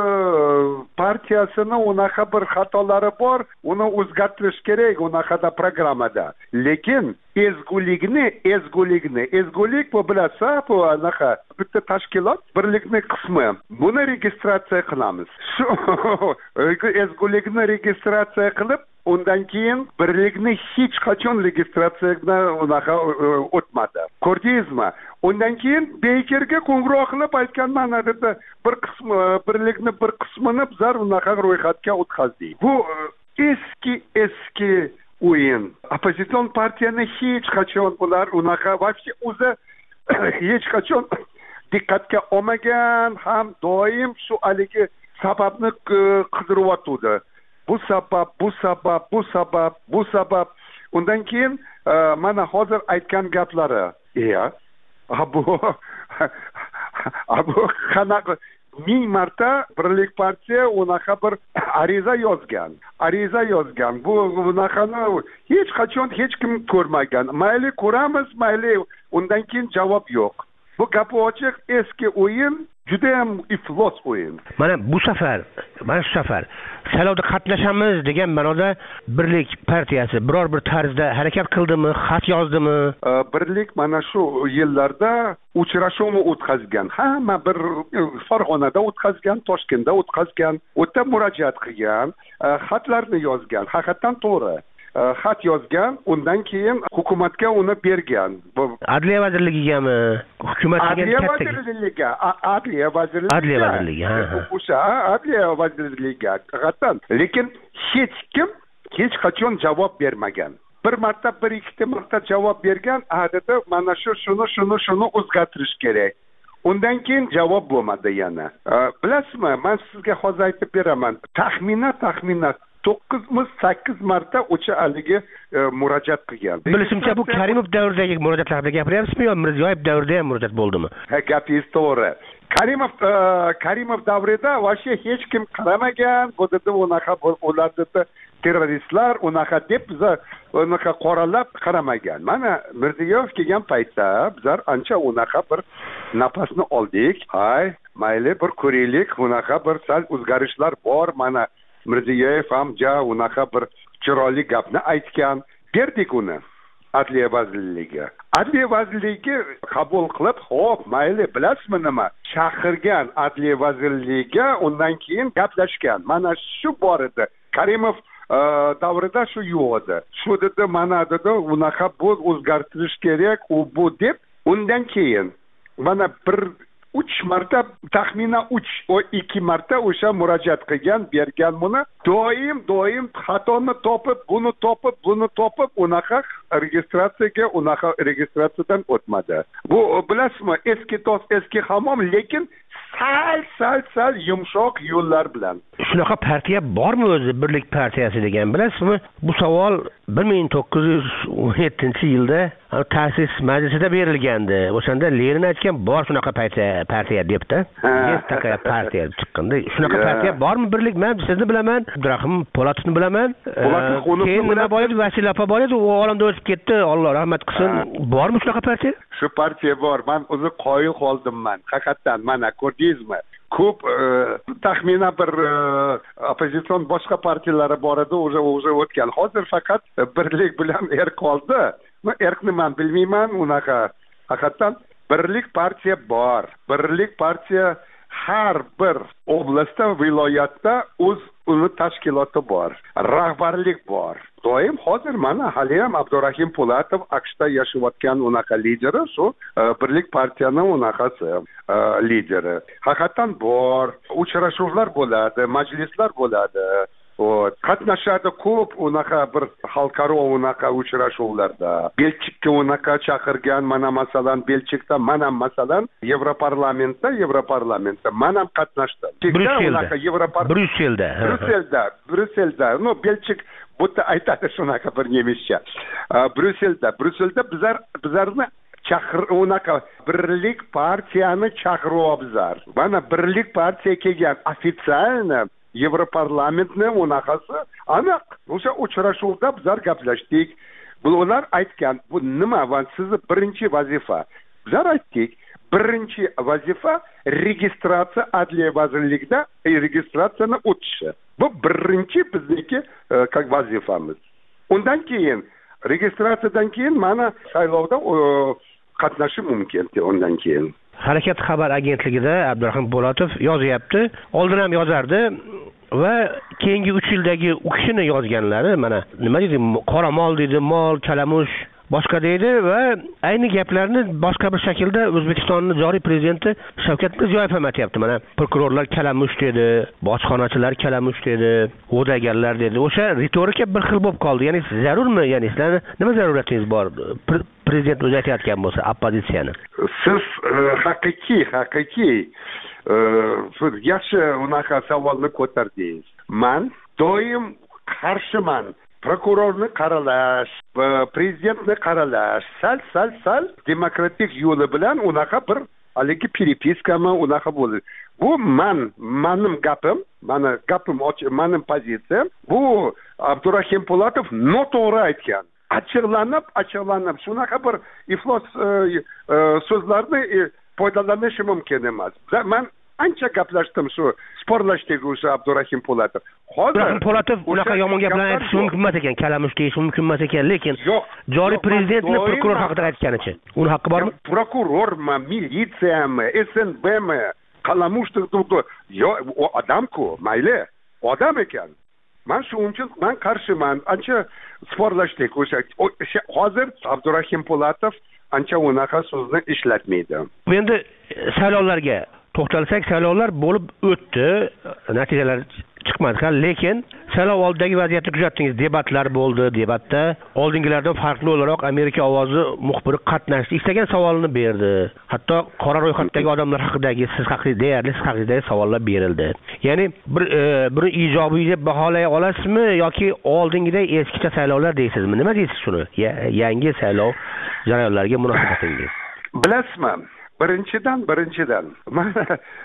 J: partiyasini unaqa bir xatolari bor, uni o'zgartirish kerak unaqada programmada. Lekin ezgulikni, ezgulikni, ezgulik bu bilasa, bu anaqa bitta tashkilot, birlikning qismi. Buni registratsiya qilamiz. Shu ezgulikni registratsiya qilib, undan keyin birlikni hech qachon registratsiyadan unaqa o'tmadi. Ko'rdingizmi? Undan keyin Beykerga qo'ng'iroq qilib aytgan, mana dedi, bir qismi birlikni bir qismini bizlar unaqa ro'yxatga o'tkazdik. Bu eski eski o'yin. Opozitsion partiyani hech qachon bular unaqa vaqti o'zi hech qachon diqqatga olmagan, ham doim shu haligi sababni qidiryotdi. Bu sabab, bu sabab, bu sabab, bu sabab. Undan keyin mana hozir aytgan gaplari. Ya, bu bu qanaqa ming marta Birlik partiya unaqa bir ariza yozgan. Ariza yozgan. Bu unaqani hech qachon hech kim ko'rmagan. Mayli ko'ramiz, mayli undan keyin javob yo'q. Bu gap ochiq eski o'yin. judayam iflos o'yin.
K: Mana bu safar, mana shu safar saylovda qatnashamiz degan ma'noda Birlik partiyasi biror bir tarzda harakat qildimi, xat yozdimi?
J: Birlik mana shu yillarda uchrashuvni o'tkazgan. Hamma bir Farg'onada o'tkazgan, Toshkentda o'tkazgan, o'ta murojaat qilgan, xatlarni yozgan. Haqiqatan to'g'ri. Xat yozgan, undan keyin hukumatga uni bergan.
K: Adliya vazirligigami, hukumatga
J: Adliya vazirligiga, Adliya vazirligiga.
K: Adliya vazirligi, ha.
J: O'sha Adliya vazirligiga. Haqiqatan, lekin hech kim hech qachon javob bermagan. Bir marta, bir ikkita marta javob bergan, adada mana shu shuni shuni shuni o'zgartirish kerak. Undan keyin javob bo'lmadi yana. Bilasizmi, men sizga hozir aytib beraman. Taxminat taxminat to'qqiz ming sakkiz marta o'sha haligi murojaat qilgan.
K: Bilishimcha bu Karimov davridagi murojaatlar haqida gapiryapsizmi yo Mirziyoyev davrida ham murojaat bo'ldimi?
J: Ha, gapingiz to'g'ri. Karimov Karimov davrida voshe hech kim qaramagan, bu yerda unaqa ularda terroristlar unaqa deb biza unaqa qoralab qaramagan. Mana Mirziyoyev kelgan paytda bizlar ancha unaqa bir nafasni oldik. Hay, mayli bir ko'raylik, unaqa bir sal o'zgarishlar bor. Mana Mirziyoyev ham ja unaqa bir chiroyli gapni aytgan. Berdik uni Adliya vazirligiga. Adliya vazirligi qabul qilib, xo'p, mayli, bilasizmi nima? Chaqirgan Adliya vazirligiga, undan keyin gaplashgan. Mana shu bor edi. Karimov davrida shu yo'q edi. Shu dedi, mana dedi, unaqa bu o'zgartirish kerak, u bu deb, undan keyin mana bir uch marta, taxminan uch o ikki marta o'sha murojaat qilgan, bergan buni. Doim, doim xatoni topib, buni topib, buni topib, unaqa registratsiyaga, unaqa registratsiyadan o'tmadi. Bu bilasizmi, eski do'st, eski hamon, lekin sal sal sal yumshoq yo'llar bilan.
K: Shunaqa partiya bormi o'zi, Birlik partiyasi degan, bilasizmi? Bu savol bir ming to'qqiz yuz o'n yettinchi yilda ta'sis majlisida berilgandi. O'shanda Lenin aytgan bor shunaqa partiya partiya debdi. Есть такая partiya chiqqanda. Shunaqa partiya bormi Birlik? Men sizni bilaman, Abdurahim Polatovni bilaman. Keyin nima bo'ldi? Vasila opa bor edi, u olamda o'tib ketdi. Alloh rahmat qilsin. Bormi shunaqa partiya?
J: Shu partiya bor. Men o'zi qoyil qoldimman. Haqiqatan mana ko'rdingizmi? Ko'p taxminan bir opozitsion boshqa partiyalari bor edi, o'sha o'sha o'tgan. Hozir faqat Birlik bilan er qoldi. Erkni men bilmayman, unaqa. Haqiqatan Birlik partiya bor. Birlik partiya har bir oblastda, viloyatda o'z uni tashkiloti bor. Rahbarlik bor. Doim hozir mana hali ham Abdurahim Po'latov AQShda yashayotgan unaqa lideri, shu Birlik partiyaning unaqasi lideri. Haqiqatan bor. Uchrashuvlar bo'ladi, majlislar bo'ladi. Qatnashadi ko'p unaqa bir xalqaro unaqa uchrashuvlarda. Belchikka unaqa chaqirgan, mana masalan Belchikda, mana masalan Yevroparlamentda, Yevroparlamentda men ham qatnashdim.
K: Bryusselda. Bryusselda.
J: Bryusselda, Bryusselda. No, Belchik bu yerda aytadi shunaqa bir nemischa. Bryusselda, Bryusselda bizlar bizlarni chaqir unaqa Birlik partiyani chaqiryapsizlar. Mana Birlik partiya kelgan ofitsialni Yevroparlamentni unaqasi aniq. O'sha uchrashuvda bizlar gaplashdik. Bular aytgan, bu nima va sizni birinchi vazifa. Bizlar aytdik, birinchi vazifa registratsiya Adliya vazirligida registratsiyani o'tishi. Bu birinchi bizniki как vazifamiz. Undan keyin registratsiyadan keyin mana saylovda qatnashish mumkin undan keyin.
K: Harakat xabar agentligida Abdurahim Po'latov yozyapti. Oldin ham yozardi va keyingi uch yildagi u kishini yozganlari mana nima deydi, qora mol deydi, mol, kalamush, boshqa deydi va ayni gaplarni boshqa bir shaklda O'zbekistonning joriy prezidenti Shavkat Mirziyoyev ham aytayapti. Mana prokurorlar kalamush dedi, bojxonachilar kalamush dedi, o'daganlar dedi. O'sha ritorika bir xil bo'lib qoldi. Ya'ni zarurmi? Ya'ni sizlarning nima zaruratingiz bor? Prezident o'zi aytayotgan bo'lsa, oppozitsiyani.
J: Siz haqiqiy, haqiqiy yaxshi unaqa savolni ko'tardingiz. Men doim qarshiman. Prokurorni qaralash, prezidentni qaralash, sal sal sal demokratik yo'li bilan unaqa bir haligi peripiskami unaqa bo'ldi. Bu men, mening gapim, mana gapim, mening pozitsiyam. Bu Abdurahim Po'latov noto'g'ri aytgan. Açıqlanib, açıqlanib, shunaqa bir iflos so'zlarni foydalanishi mumkin emas. Men ancha gaplashdim shu sporlashdagi o'sha Abdurahim Po'latov. Hozir
K: Abdurahim Po'latov unaqa yomon gaplarni aytishi mumkin emas ekan, kalamush deyishi mumkin emas ekan, lekin joriy prezidentni prokuror haqida aytganicha, uni haqqi bormi?
J: Prokurormi, militsiyami, S N Bmi, kalamush deb yo odam-ku, mayli, odam ekan. Men shuning uchun men qarshiman. Ancha sporlashdik o'sha. Hozir Abdurahim Po'latov ancha unaqa so'zni ishlatmaydi.
K: Endi saylovlarga to'xtalsak, saylovlar bo'lib o'tdi, natijalar chiqmadi hali, lekin saylov oldidagi vaziyatni kuzatdingiz. Debatlar bo'ldi, debatda oldingilardan farqli o'laroq Amerika ovozi muxbiri qatnashdi, istagan savolini berdi. Hatto qora ro'yxatdagi odamlar haqidagi siz haqida deyarli siz haqidagi savollar berildi. Ya'ni bir e, bir ijobiy deb baholay olasizmi yoki oldingiday eskicha saylovlar deysizmi? Nima deysiz shuni? Ya, yangi saylov jarayonlariga munosabatingiz?
J: Bilasizmi? Birinchidan, birinchidan, mana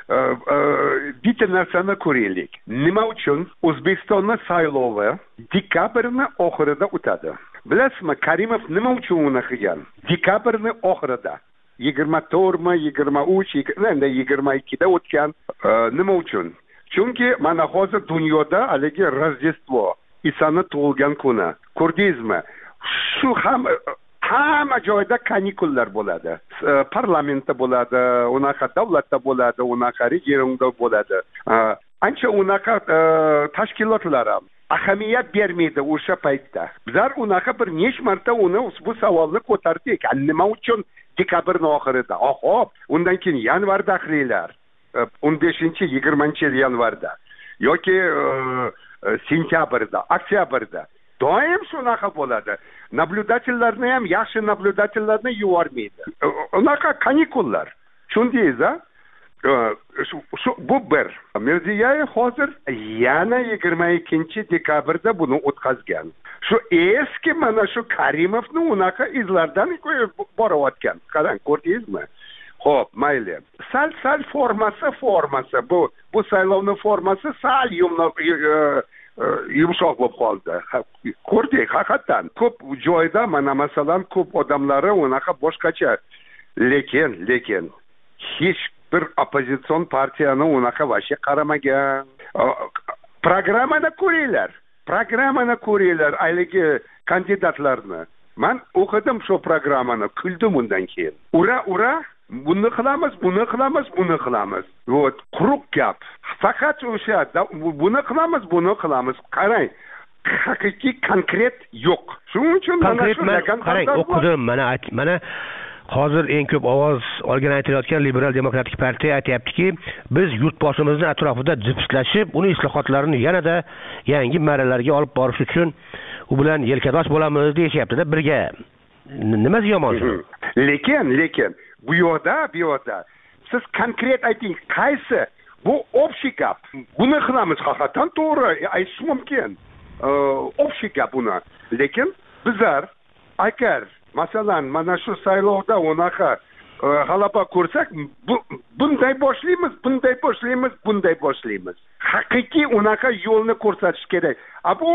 J: bitta narsani ko'raylik. Nima uchun O'zbekistonning saylovi dekabrning oxirida o'tadi? Bilasizmi, Karimov nima uchun uni qilgan? Dekabrning oxirida. yigirma to'rtmi, yigirma uch, endi yigirma ikkida o'tgan. Nima uchun? Chunki mana hozir dunyoda haligi Rojdestvo, Isoni tug'ilgan kuni. Ko'rdingizmi? Shu ham hamma joyda kanikullar bo'ladi. Parlamentda bo'ladi, unaqa davlatda bo'ladi, unaqa regionda bo'ladi. Ancha unaqa tashkilotlar ham ahamiyat bermaydi o'sha paytda. Bizlar unaqa bir necha marta uni bu savolni ko'tardik. Nima uchun dekabrning oxirida? Xo'p, undan keyin yanvarda qilinglar. o'n beshinchi yigirmanchi yanvarda yoki sentyabrda, oktyabrda. Doim shunaqa bo'ladi. Nablюдательlarni ham yaxshi nablюдательlarni yubormaydi. Unaqa kanikullar. Tushundingiz-a? Shu bu bir. Mirziyoyev hozir yana yigirma ikkinchi dekabrda buni o'tkazgan. Shu eski mana shu Karimovning unaqa izlardan borayotgan. Qarang, ko'rdingizmi? Xo'p, mayli. Sal sal formasi formasi bu bu saylovning formasi sal yumshoq yumshoq bo'lib qoldi. Ko'rdik, haqiqatan ko'p joyda mana masalan ko'p odamlari unaqa boshqacha. Lekin, lekin hech bir oppozitsion partiyani unaqa vashi qaramagan. Programmani ko'ringlar. Programmani ko'ringlar, haligi kandidatlarni. Men o'qidim shu programmani, kuldim undan keyin. Ura, ura, buni qilamiz, buni qilamiz, buni qilamiz. Vot, quruq gap. Faqat o'sha buni qilamiz, buni qilamiz. Qarang, haqiqiy konkret yo'q. Shuning uchun mana shu
K: qarang, o'qidim, mana mana hozir eng ko'p ovoz olgan aytilayotgan Liberal Demokratik partiya aytayaptiki, biz yurtboshimizni atrofida jipslashib, uni islohotlarini yanada yangi marralarga olib borish uchun u bilan yelkadosh bo'lamiz deyapti-da, birga. Nimasi yomon shu?
J: Lekin, lekin bu yo'da, bu yo'da siz konkret ayting, qaysi? Bu общий gap. Buni qilamiz, haqiqatan to'g'ri, aytish mumkin. Общий gap buni. Lekin bizlar agar masalan mana shu saylovda unaqa g'alaba ko'rsak, bunday boshlaymiz, bunday boshlaymiz, bunday boshlaymiz. Haqiqiy unaqa yo'lni ko'rsatish kerak. A bu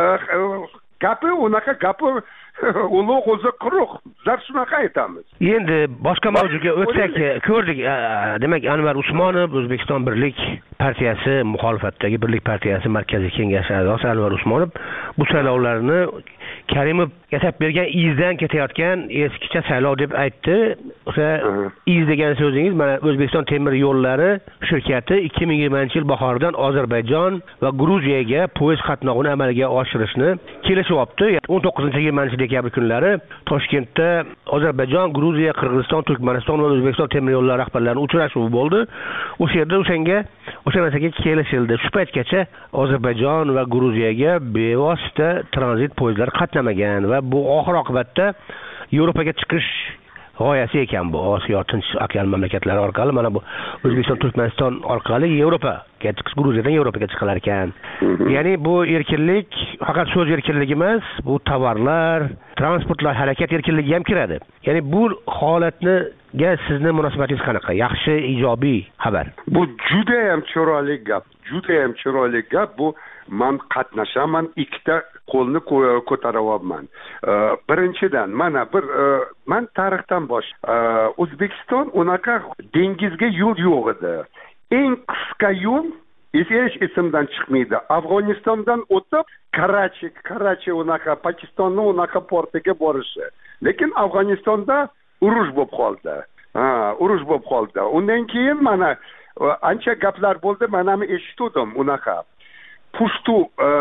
J: gapi unaqa gapi ulug' o'zi quruq. Bizlar shunaqa aytamiz.
K: Endi boshqa mavzuga o'tsak, ko'rdik, demak Anvar Usmonov, O'zbekiston Birlik partiyasi, muxolifatdagi Birlik partiyasi markaziy kengashi a'zosi Anvar Usmonov bu saylovlarni Karimov yasab bergan izdan ketayotgan eskicha saylov deb aytdi. O'sha iz degan so'zingiz mana O'zbekiston temir yo'llari shirkati ikki ming yigirmanchi yil bahoridan Ozarbayjon va Gruziyaga poyezd qatnovini amalga oshirishni kelishyapti. o'n to'qqizinchi yigirmanchi dekabr kunlari Toshkentda Ozarbayjon, Gruziya, Qirg'iziston, Turkmaniston va O'zbekiston temir yo'llari rahbarlarining uchrashuvi bo'ldi. O'sha yerda o'shanga o'sha narsaga kelishildi. Shu paytgacha Ozarbayjon va Gruziyaga bevosita tranzit poyezdlar qatnamagan va bu oxir oqibatda Yevropaga chiqish g'oyasi ekan bu. Osiyo Tinch okean mamlakatlari orqali mana bu O'zbekiston, Turkmaniston orqali Yevropaga chiqish, Gruziyadan Yevropaga chiqilar ekan. Ya'ni bu erkinlik faqat so'z erkinligi emas, bu tovarlar, transportlar, harakat erkinligi ham kiradi. Ya'ni bu holatga sizning munosabatingiz qanaqa? Yaxshi, ijobiy xabar.
J: Bu juda ham chiroyli gap. Juda ham chiroyli gap bu. Men qatnashaman, ikkita qo'lni ko'taryapman. Birinchidan mana bir men tarixdan bosh O'zbekiston unaqa dengizga yo'l yo'q edi. eng qisqa yo'l hech esimdan chiqmaydi. Afg'onistondan o'tib Karachi, Karachi unaqa Pokistonning unaqa portiga borishi. Lekin Afg'onistonda urush bo'lib qoldi. Ha, urush bo'lib qoldi. Undan keyin mana ancha gaplar bo'ldi, men ham eshitdim unaqa. Pushtu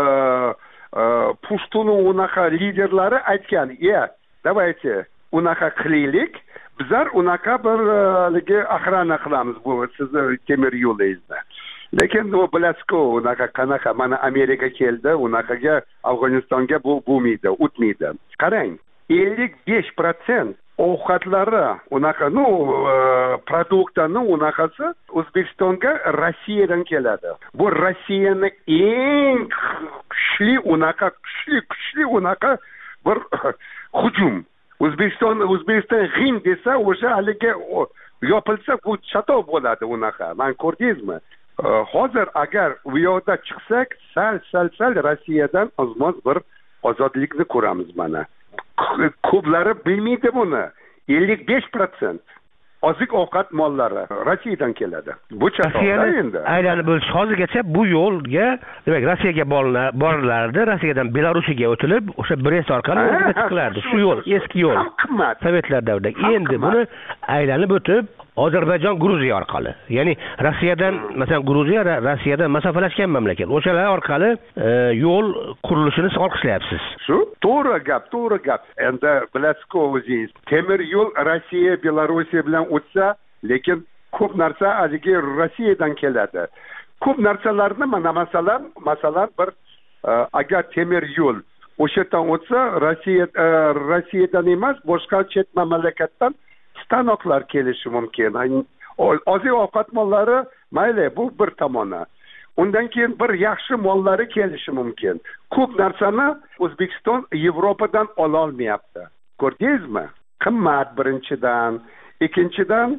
J: Pushtuning unaqa liderlari aytgan, "Ya, давайте unaqa qilaylik. Bizlar unaqa bir ligi охрана qilamiz bu sizni temir yo'lingizni." Lekin u bilasizku, unaqa qanaqa mana Amerika keldi, unaqaga Afg'onistonga bu bo'lmaydi, o'tmaydi. Qarang, ellik besh foiz ovqatlari, unaqa, no, produktlarning unaqasi O'zbekistonga Rossiyadan keladi. Bu Rossiyaning eng kuchli unaqa, kuchli, kuchli unaqa bir hujum. O'zbekiston, O'zbekiston g'im desa, o'sha haligi yopilsa, bu chatoq bo'ladi unaqa. Men ko'rdingizmi? Hozir agar u yoqda chiqsak, sal sal sal Rossiyadan ozmoz bir ozodlikni ko'ramiz mana. Ko'plari bilmaydi buni. ellik besh foiz oziq ovqat mollari Rossiyadan keladi. Bu chatoqlar endi.
K: Aylanib o'tish hozirgacha bu yo'lga, demak, Rossiyaga borilardi, Rossiyadan Belarusga o'tilib, o'sha Brest orqali o'tib chiqilardi. Shu yo'l, eski yo'l. Sovetlar davrida. Endi buni aylanib o'tib Ozarbayjon, Gruziya orqali. Ya'ni Rossiyadan, masalan, Gruziya Rossiyadan masofalashgan mamlakat. O'shalar orqali yo'l qurilishini olqishlayapsiz.
J: Shu to'g'ri gap, to'g'ri gap. Endi bilasizku o'zingiz, temir yo'l Rossiya, Belorussiya bilan o'tsa, lekin ko'p narsa haligi Rossiyadan keladi. Ko'p narsalarni mana masalan, masalan bir agar temir yo'l o'sha yerdan o'tsa, Rossiya Rossiyadan emas, boshqa chet mamlakatdan stanoklar kelishi mumkin. Oziq ovqat mollari mayli, bu bir tomoni. Undan keyin bir yaxshi mollari kelishi mumkin. Ko'p narsani O'zbekiston Yevropadan ola olmayapti. Ko'rdingizmi? Qimmat birinchidan, ikkinchidan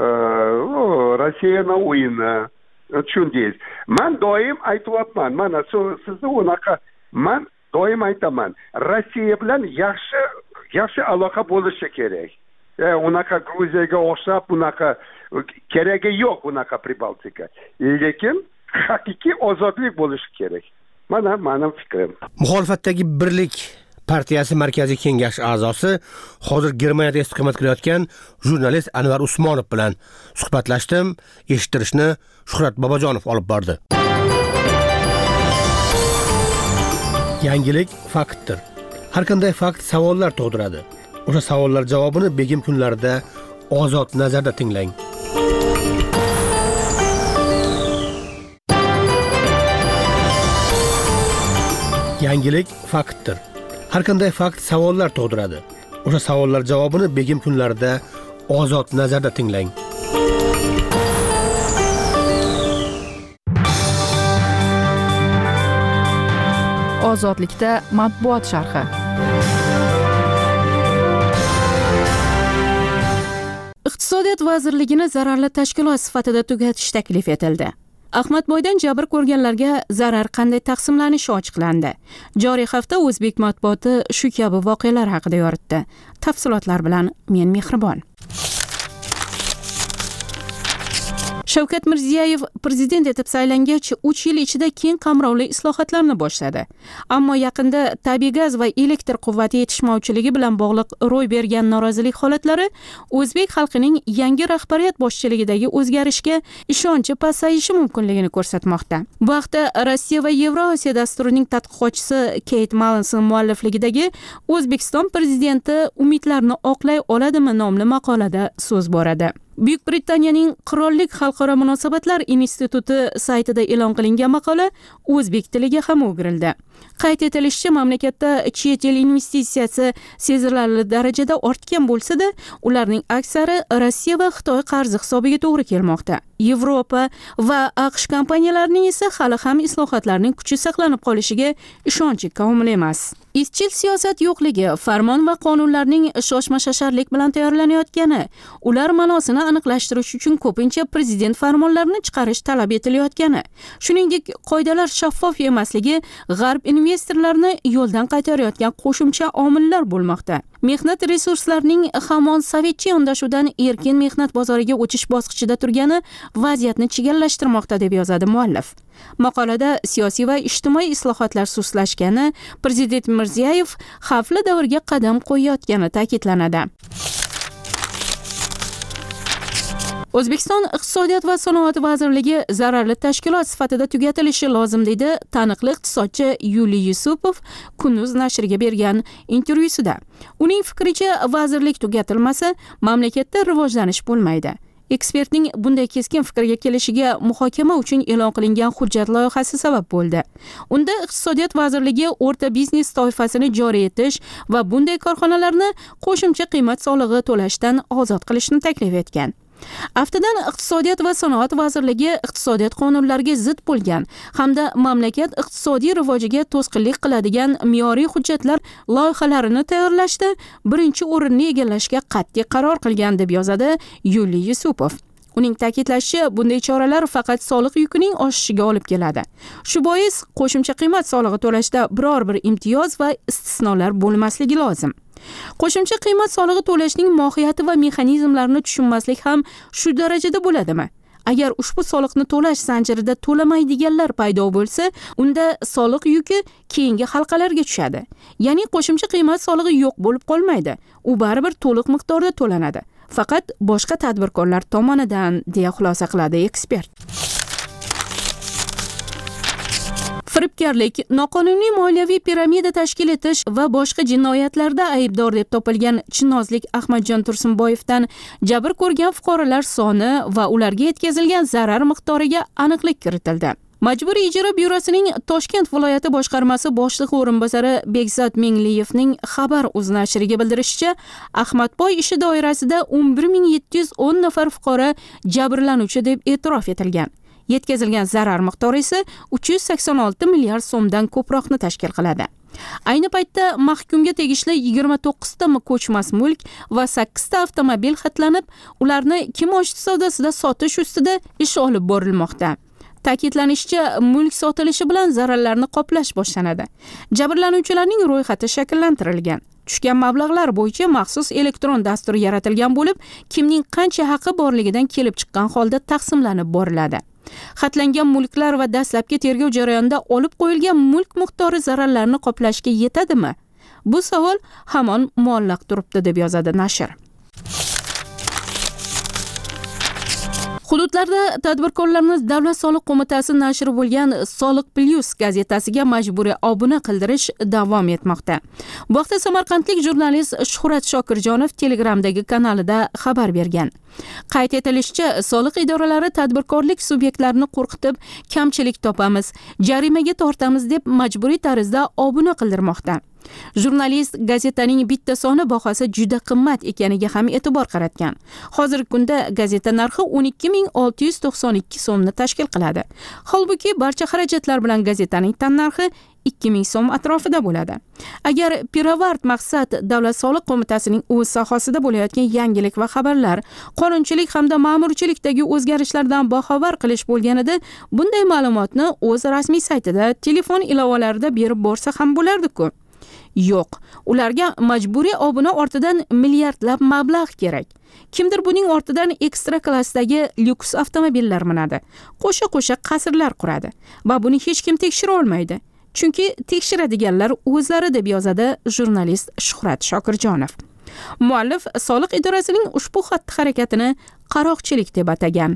J: Rossiyaning o'yini. Tushundingiz? Men doim aytyapman, mana sizni unaqa, men doim aytaman, Rossiya bilan yaxshi yaxshi aloqa bo'lishi kerak. E, unaqa Gruziyaga o'xshab, unaqa keragi yo'q unaqa Pribaltika. Lekin haqiqiy ozodlik bo'lishi kerak. Mana mening fikrim.
I: Muxolifatdagi Birlik partiyasi markaziy kengash a'zosi hozir Germaniyada istiqomat qilayotgan jurnalist Anvar Usmonov bilan suhbatlashdim. Eshittirishni Shuhrat Bobojonov olib bordi. Yangilik faktdir. Har qanday fakt savollar tug'diradi. O'sha savollar javobini Begim kunlarida Ozod nazarda tinglang. Yangilik faktdir. Har qanday fakt savollar tug'diradi. O'sha savollar javobini Begim kunlarida Ozod nazarda tinglang.
F: Ozodlikda matbuot sharhi.
A: Iqtisodiyot vazirligini zararli tashkilot sifatida tugatish taklif etildi. Ahmadboydan jabr ko'rganlarga zarar qanday taqsimlanishi ochiqlandi. Joriy hafta o'zbek matbuoti shu kabi voqealar haqida yoritdi. Tafsilotlar bilan men Mehribon. Shavkat Mirziyoyev prezident etib saylangach uch yil ichida keng qamrovli islohotlarni boshladi. Ammo yaqinda tabiiy gaz va elektr quvvati yetishmovchiligi bilan bog'liq ro'y bergan norozilik holatlari o'zbek xalqining yangi rahbariyat boshchiligidagi o'zgarishga ishonchi pasayishi mumkinligini ko'rsatmoqda. Bu haqda Rossiya va Yevrosiyo dasturining tadqiqotchisi Kate Mallinson muallifligidagi O'zbekiston prezidenti umidlarni oqlay oladimi nomli maqolada so'z boradi. Buyuk Britaniyaning Qirollik xalqaro munosabatlar instituti saytida e'lon qilingan maqola o'zbek tiliga ham o'girildi. Qayd etilishicha, mamlakatda chet el investitsiyasi sezilarli darajada ortgan bo'lsa-da, ularning aksari Rossiya va Xitoy qarzi hisobiga to'g'ri kelmoqda. Yevropa va AQSh kompaniyalarining esa hali ham islohotlarning kuchi saqlanib qolishiga ishonchi komil emas. Izchil siyosat yo'qligi, farmon va qonunlarning shoshma-shasharlik bilan tayyorlanayotgani, ular ma'nosini aniqlashtirish uchun ko'pincha prezident farmonlarini chiqarish talab etilayotgani, shuningdek qoidalar shaffof emasligi g'arb investorlarni yo'ldan qaytarayotgan qo'shimcha omillar bo'lmoqda. mehnat resurslarining hamon sovetcha yondashuvdan erkin mehnat bozoriga o'tish bosqichida turgani vaziyatni chigallashtirmoqda deb yozadi muallif. Maqolada siyosiy va ijtimoiy islohotlar sustlashgani, Prezident Mirziyoyev xavfli davrga qadam qo'yayotgani ta'kidlanadi. O'zbekiston Iqtisodiyot va sanoat vazirligi zararli tashkilot sifatida tugatilishi lozim deydi taniqli iqtisodchi Yuliy Yusupov Kunduz nashriga bergan intervyusida. Uning fikricha, vazirlik tugatilmasa, mamlakatda rivojlanish bo'lmaydi. Ekspertning bunday keskin fikrga kelishiga muhokama uchun e'lon qilingan hujjat loyihasi sabab bo'ldi. Unda Iqtisodiyot vazirligi o'rta biznes toifasini joriy etish va bunday korxonalarni qo'shimcha qiymat solig'i to'lashdan ozod qilishni taklif etgan. Aftidan Iqtisodiyot va sanoat vazirligi iqtisodiyot qonunlariga zid bo'lgan hamda mamlakat iqtisodiy rivojiga to'sqinlik qiladigan me'yoriy hujjatlar loyihalarini tayyorlashda birinchi o'rinni egallashga qat'iy qaror qilgan deb yozadi Yuliy Yusupov. Uning ta'kidlashicha, bunday choralar faqat soliq yukining oshishiga olib keladi. Shu bois qo'shimcha qiymat solig'i to'lashda biror bir imtiyoz va istisnolar bo'lmasligi lozim. Qo'shimcha qiymat solig'i to'lashning mohiyati va mexanizmlarini tushunmaslik ham shu darajada bo'ladimi? Agar ushbu soliqni to'lash zanjirida to'lamaydiganlar paydo bo'lsa, unda soliq yuki keyingi halqalarga tushadi. Ya'ni qo'shimcha qiymat solig'i yo'q bo'lib qolmaydi. U baribir to'liq miqdorda to'lanadi. Faqat boshqa tadbirkorlar tomonidan, deya xulosa qiladi ekspert. Firibgarlik, noqonuniy moliyaviy piramida tashkil etish va boshqa jinoyatlarda aybdor deb topilgan Chinozlik Ahmadjon Tursunboyevdan jabr ko'rgan fuqarolar soni va ularga yetkazilgan zarar miqdoriga aniqlik kiritildi. Majburiy ijro byurosining Toshkent viloyati boshqarmasi boshlig'i o'rinbosari Bekzod Mengliyevning Xabar.uz nashriga bildirishicha, Ahmadboy ishi doirasida o'n bir ming yetti yuz o'n nafar fuqaro jabrlanuvchi deb e'tirof etilgan. Yetkazilgan zarar miqdori esa uch yuz sakson olti milliard so'mdan ko'proqni tashkil qiladi. Ayni paytda mahkumga tegishli yigirma to'qqiz ta ko'chmas mulk va sakkiz ta avtomobil xatlanib, ularni kimoshdi savdosida sotish ustida ish olib borilmoqda. Ta'kidlanishicha, mulk sotilishi bilan zararlarni qoplash boshlanadi. Jabrlanuvchilarning ro'yxati shakllantirilgan. Tushgan mablag'lar bo'yicha maxsus elektron dastur yaratilgan bo'lib, kimning qancha haqqi borligidan kelib chiqqan holda taqsimlanib boriladi. Xatlangan mulklar va dastlabki tergov jarayonida olib qo'yilgan mulk miqdori zararlarni qoplashga yetadimi? Bu savol hamon muallaq turibdi, deb yozadi nashr. Hududlarda tadbirkorlarni Davlat soliq qo'mitasi nashri bo'lgan Soliq Plus gazetasiga majburiy obuna qildirish davom etmoqda. Bu haqda samarqandlik jurnalist Shuhrat Shokirjonov Telegramdagi kanalida xabar bergan. Qayd etilishicha, soliq idoralari tadbirkorlik subyektlarini qo'rqitib, kamchilik topamiz, jarimaga tortamiz deb majburiy tarzda obuna qildirmoqda. Jurnalist gazetaning bitta soni bahosi juda qimmat ekaniga ham e'tibor qaratgan. Hozirgi kunda gazeta narxi o'n ikki ming olti yuz to'qson ikki so'mni tashkil qiladi. Holbuki barcha xarajatlar bilan gazetaning tannarxi ikki ming so'm atrofida bo'ladi. Agar pirovard maqsad Davlat soliq qo'mitasining o'z sohasida bo'layotgan yangilik va xabarlar, qonunchilik hamda ma'murchilikdagi o'zgarishlardan boxabar qilish bo'lganida, bunday ma'lumotni o'z rasmiy saytida, telefon ilovalarida berib borsa ham bo'lardi-ku. Yo'q, ularga majburiy obuna ortidan milliardlab mablag' kerak. Kimdir buning ortidan ekstra klassdagi lyuks avtomobillar minadi, qo'sha-qo'sha qasrlar quradi va buni hech kim tekshira olmaydi. Chunki tekshiradiganlar o'zlari, deb yozadi jurnalist Shuhrat Shokirjonov. Muallif soliq idorasining ushbu xatti-harakatini qaroqchilik deb atagan.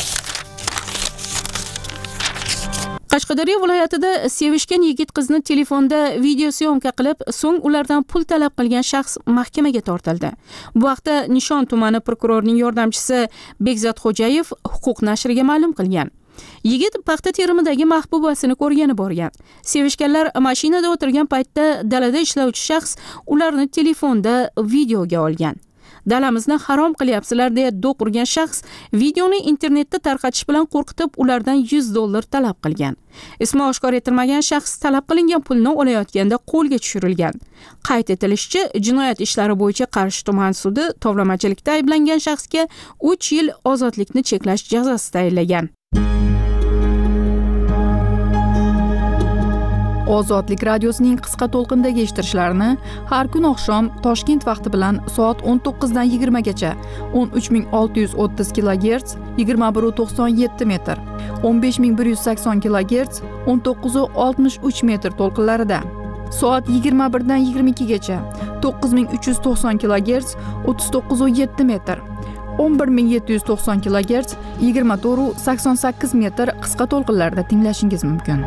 A: Qashqadaryo viloyatida sevishgan yigit qizni telefonda video syomka qilib, so'ng ulardan pul talab qilgan shaxs mahkamaga tortildi. Bu haqda Nishon tumani prokurorining yordamchisi Bekzod Xo'jayev huquq nashriga ma'lum qilgan. Yigit paxta terimidagi mahbubasini ko'rgani borgan. Sevishganlar mashinada o'tirgan paytda dalada ishlovchi shaxs ularni telefonda videoga olgan. Dalamizni harom qilyapsizlar deya do'q urgan shaxs videoni internetda tarqatish bilan qo'rqitib, ulardan yuz dollar talab qilgan. Ismi oshkor etilmagan shaxs talab qilingan pulni olayotganda qo'lga tushirilgan. Qayd etilishicha, jinoyat ishlari bo'yicha Qarshi tuman sudi tovlamachilikda ayblangan shaxsga uch yil ozodlikni cheklash jazosi tayinlagan.
F: Ozodlik radiosining qisqa to'lqindagi eshittirishlarini har kun oqshom Toshkent vaqti bilan soat o'n to'qqizdan yigirmagacha o'n uch ming olti yuz o'ttiz kilogerts yigirma bir nuqta to'qson yetti metr, o'n besh ming bir yuz sakson kilogerts o'n to'qqiz nuqta oltmish uch metr to'lqinlarida, soat yigirma birdan yigirma ikkigacha to'qqiz ming uch yuz to'qson kilogerts o'ttiz to'qqiz nuqta yetti metr, o'n bir ming yetti yuz to'qson kilogerts yigirma to'rt nuqta sakson sakkiz metr qisqa to'lqinlarda tinglashingiz mumkin.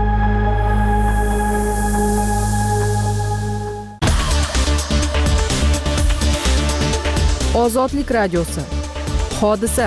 F: Ozodlik radiosi. Hodisa.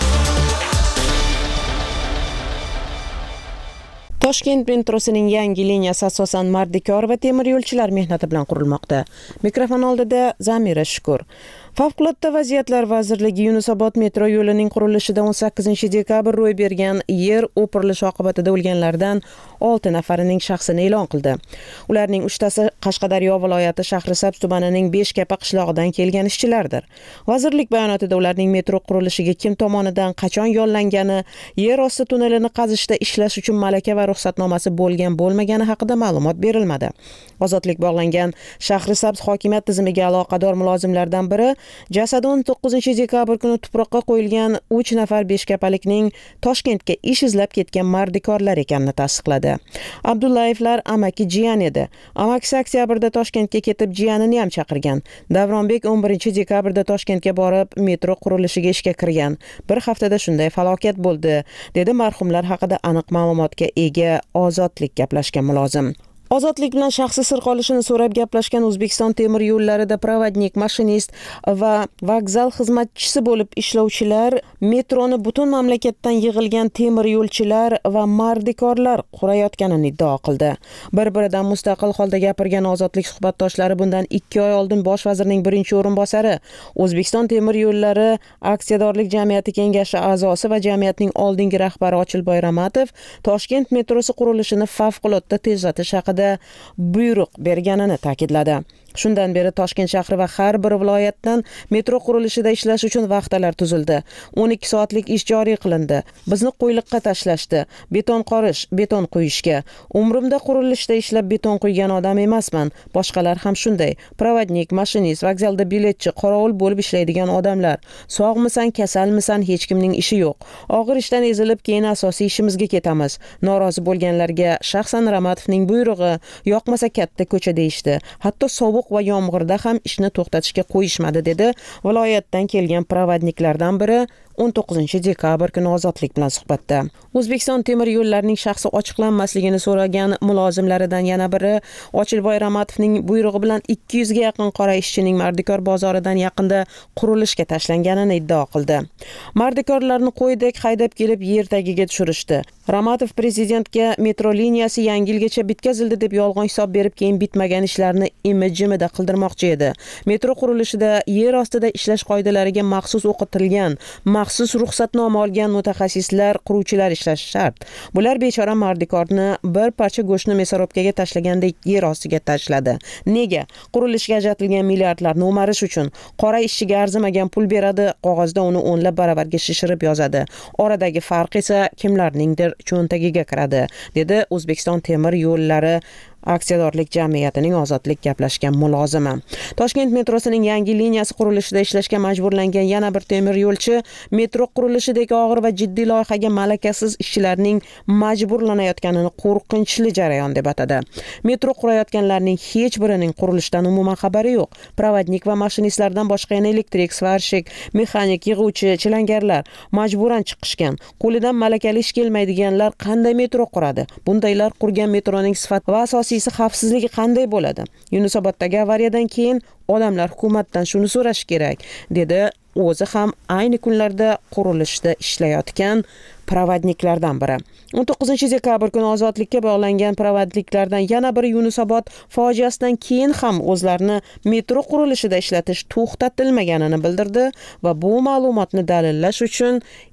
L: Toshkent metrosining yangi liniyasi asosan mardikor va temir yo'lchilar mehnati bilan qurilmoqda. Mikrofon oldida Zamira Shukur. Favqulodda vaziyatlar vazirligi Yunusobod metro yo'lining qurilishida o'n sakkizinchi dekabr ro'y bergan yer o'pirilishi oqibatida o'lganlardan olti nafarining shaxsini e'lon qildi. Ularning uchtasi Qashqadaryo viloyati Shahrisabz tumanining Beshkapa qishlog'idan kelgan ishchilardir. Vazirlik bayonotida ularning metro qurilishiga kim tomonidan qachon yo'llangani, yer osti tunnelini qazishda ishlash uchun malaka va ruxsatnomasi bo'lgan bo'lmagani haqida ma'lumot berilmadi. Ozodlik bog'langan Shahrisabz hokimiyat tizimiga aloqador mulozimlardan biri jasadi o'n to'qqizinchi dekabr kuni tuproqqa qo'yilgan uch nafar beshkapalikning Toshkentga ish izlab ketgan mardikorlar ekanini tasdiqladi. Abdullayevlar amaki jiyan edi. Amakisi oktyabrda Toshkentga ketib jiyanini ham chaqirgan. Davronbek o'n birinchi dekabrda Toshkentga borib metro qurilishiga ishga kirgan. Bir haftada shunday falokat bo'ldi, dedi marhumlar haqida aniq ma'lumotga ega Ozodlik gaplashgan mulozim. Ozodlik bilan shaxsiy sir qolishini so'rab gaplashgan O'zbekiston temir yo'llarida provodnik, mashinist va vokzal xizmatchisi bo'lib ishlovchilar metroni butun mamlakatdan yig'ilgan temir yo'lchilar va mardikorlar qurayotganini iddao qildi. Bir-biridan mustaqil holda gapirgan Ozodlik suhbatdoshlari bundan ikki oy oldin bosh vazirning birinchi o'rinbosari, O'zbekiston temir yo'llari aksiyadorlik jamiyati kengashi a'zosi va jamiyatning oldingi rahbari Ochilboy Ramatov Toshkent metrosi qurilishini favqulodda tezlatish haqida buyruq berganini ta'kidladi. Shundan beri Toshkent shahri va har bir viloyatdan metro qurilishida ishlash uchun vaqtalar tuzildi. o'n ikki soatlik ish joriy qilindi. Bizni qo'yliqqa tashlashdi. Beton qorish, beton quyishga. Umrimda qurilishda ishlab beton quygan odam emasman. Boshqalar ham shunday. Provodnik, mashinist, vokzalda biletchi, qorovul bo'lib ishlaydigan odamlar. Sog'misan, kasalmisan, hech kimning ishi yo'q. Og'ir ishdan ezilib keyin asosiy ishimizga ketamiz. Norozi bo'lganlarga shaxsan Ramatovning buyrug'i yoqmasa katta ko'cha deyishdi. Hatto sovuq va yomg'irda ham ishni to'xtatishga qo'yishmadi, dedi viloyatdan kelgan provodniklardan biri o'n to'qqizinchi dekabr kuni Ozodlik bilan suhbatda. O'zbekiston temir yo'llarining shaxsi ochiqlanmasligini so'ragan mulozimlaridan yana biri Ochilboy Ramatovning buyrug'i bilan ikki yuzga yaqin qora ishchining Mardikor bozoridan yaqinda qurilishga tashlanganini iddao qildi. Mardikorlarni qo'ydek haydab kelib yer tagiga tushirishdi. Ramatov prezidentga metro liniyasi yangi yilgacha bitkazildi deb yolg'on hisob berib, keyin bitmagan ishlarni imi-jimida qildirmoqchi edi. Metro qurilishida yer ostida ishlash qoidalariga maxsus o'qitilgan, maxsus ruxsatnoma olgan mutaxassislar, quruvchilar ishlashi shart. Bular bechora mardikorni bir parcha go'shtni mesorobkaga tashlagandek yer ostiga tashladi. Nega? Qurilishga ajratilgan milliardlarni o'marish uchun. Qora ishchiga arzimagan pul beradi, qog'ozda uni o'nlab baravarga shishirib yozadi. Oradagi farq esa kimlarningdir cho'ntagiga kiradi, dedi O'zbekiston temir yo'llari aksiyadorlik jamiyatining Ozodlik gaplashgan mulozimi. Toshkent metrosining yangi liniyasi qurilishida ishlashga majburlangan yana bir temir yo'lchi metro qurilishidagi og'ir va jiddiy loyihaga malakasiz ishchilarning majburlanayotganini qo'rqinchli jarayon deb atadi. Metro qurayotganlarning hech birining qurilishdan umuman xabari yo'q. Provodnik va mashinistlardan boshqa yana elektrik, svarshik, mexanik, yig'uvchi, chilangarlar majburan chiqishgan. Qo'lidan malakali ish kelmaydiganlar qanday metro quradi? Bundaylar qurgan metroning sifati va asosiy xavfsizligi qanday bo'ladi? Yunusoboddagi avariyadan keyin odamlar hukumatdan shuni so'rash kerak, dedi o'zi ham ayni kunlarda qurilishda ishlayotgan provodniklardan biri. o'n to'qqizinchi dekabr kuni Ozodlikka bog'langan provodniklardan yana biri Yunusobod fojiasidan keyin ham o'zlarini metro qurilishida ishlatish to'xtatilmaganini bildirdi va bu ma'lumotni dalillash uchun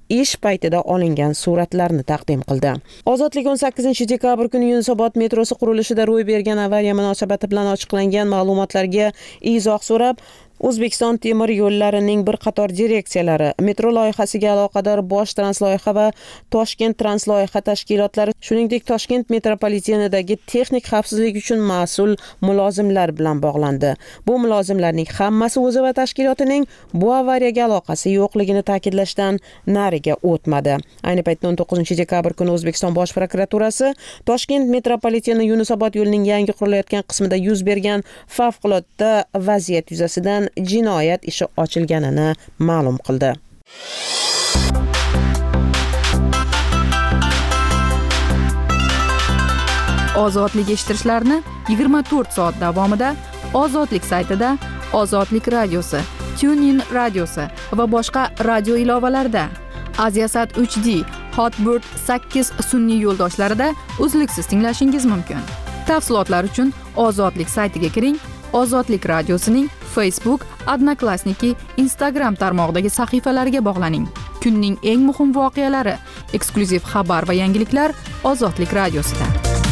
L: ish paytida olingan suratlarni taqdim qildi. Ozodlik o'n sakkizinchi dekabr kuni Yunusobod metrosi qurilishida ro'y bergan avariya munosabati bilan ochiqlangan ma'lumotlarga izoh so'rab, O'zbekiston temir yo'llarining bir qator direksiyalari, metro loyihasiga aloqador bosh transloyiha va Toshkent transloyiha tashkilotlari, shuningdek Toshkent metropolitenidagi texnik xavfsizlik uchun mas'ul mulozimlar bilan bog'landi. Bu mulozimlarning hammasi o'zi va tashkilotining bu avariyaga aloqasi yo'qligini ta'kidlashdan nariga o'tmadi. Ayni paytda o'n to'qqizinchi dekabr kuni O'zbekiston Bosh prokuraturasi Toshkent metropoliteni Yunusobod yo'lining yangi qurilayotgan qismida yuz bergan favqulodda vaziyat yuzasidan jinoyat ishi ochilganini ma'lum qildi.
F: Ozodlik eshittirishlarni yigirma to'rt soat davomida Ozodlik saytida, Ozodlik radiosi, TuneIn radiosi va boshqa radio ilovalarida, Aziasat uch D, Hotbird sakkiz sun'iy yo'ldoshlarida uzluksiz tinglashingiz mumkin. Tafsilotlar uchun Ozodlik saytiga kiring. Ozodlik radiosining Facebook, Odnoklassniki, Instagram tarmog'idagi sahifalariga bog'laning. Kunning eng muhim voqealari, eksklyuziv xabar va yangiliklar Ozodlik radiosida.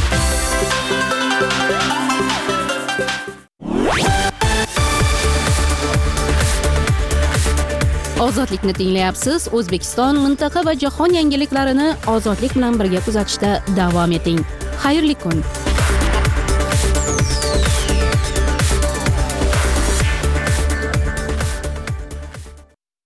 A: Ozodlikni tinglayapsiz. O'zbekiston, mintaqa va jahon yangiliklarini ozodlik bilan birga kuzatishda davom eting. Xayrli kun.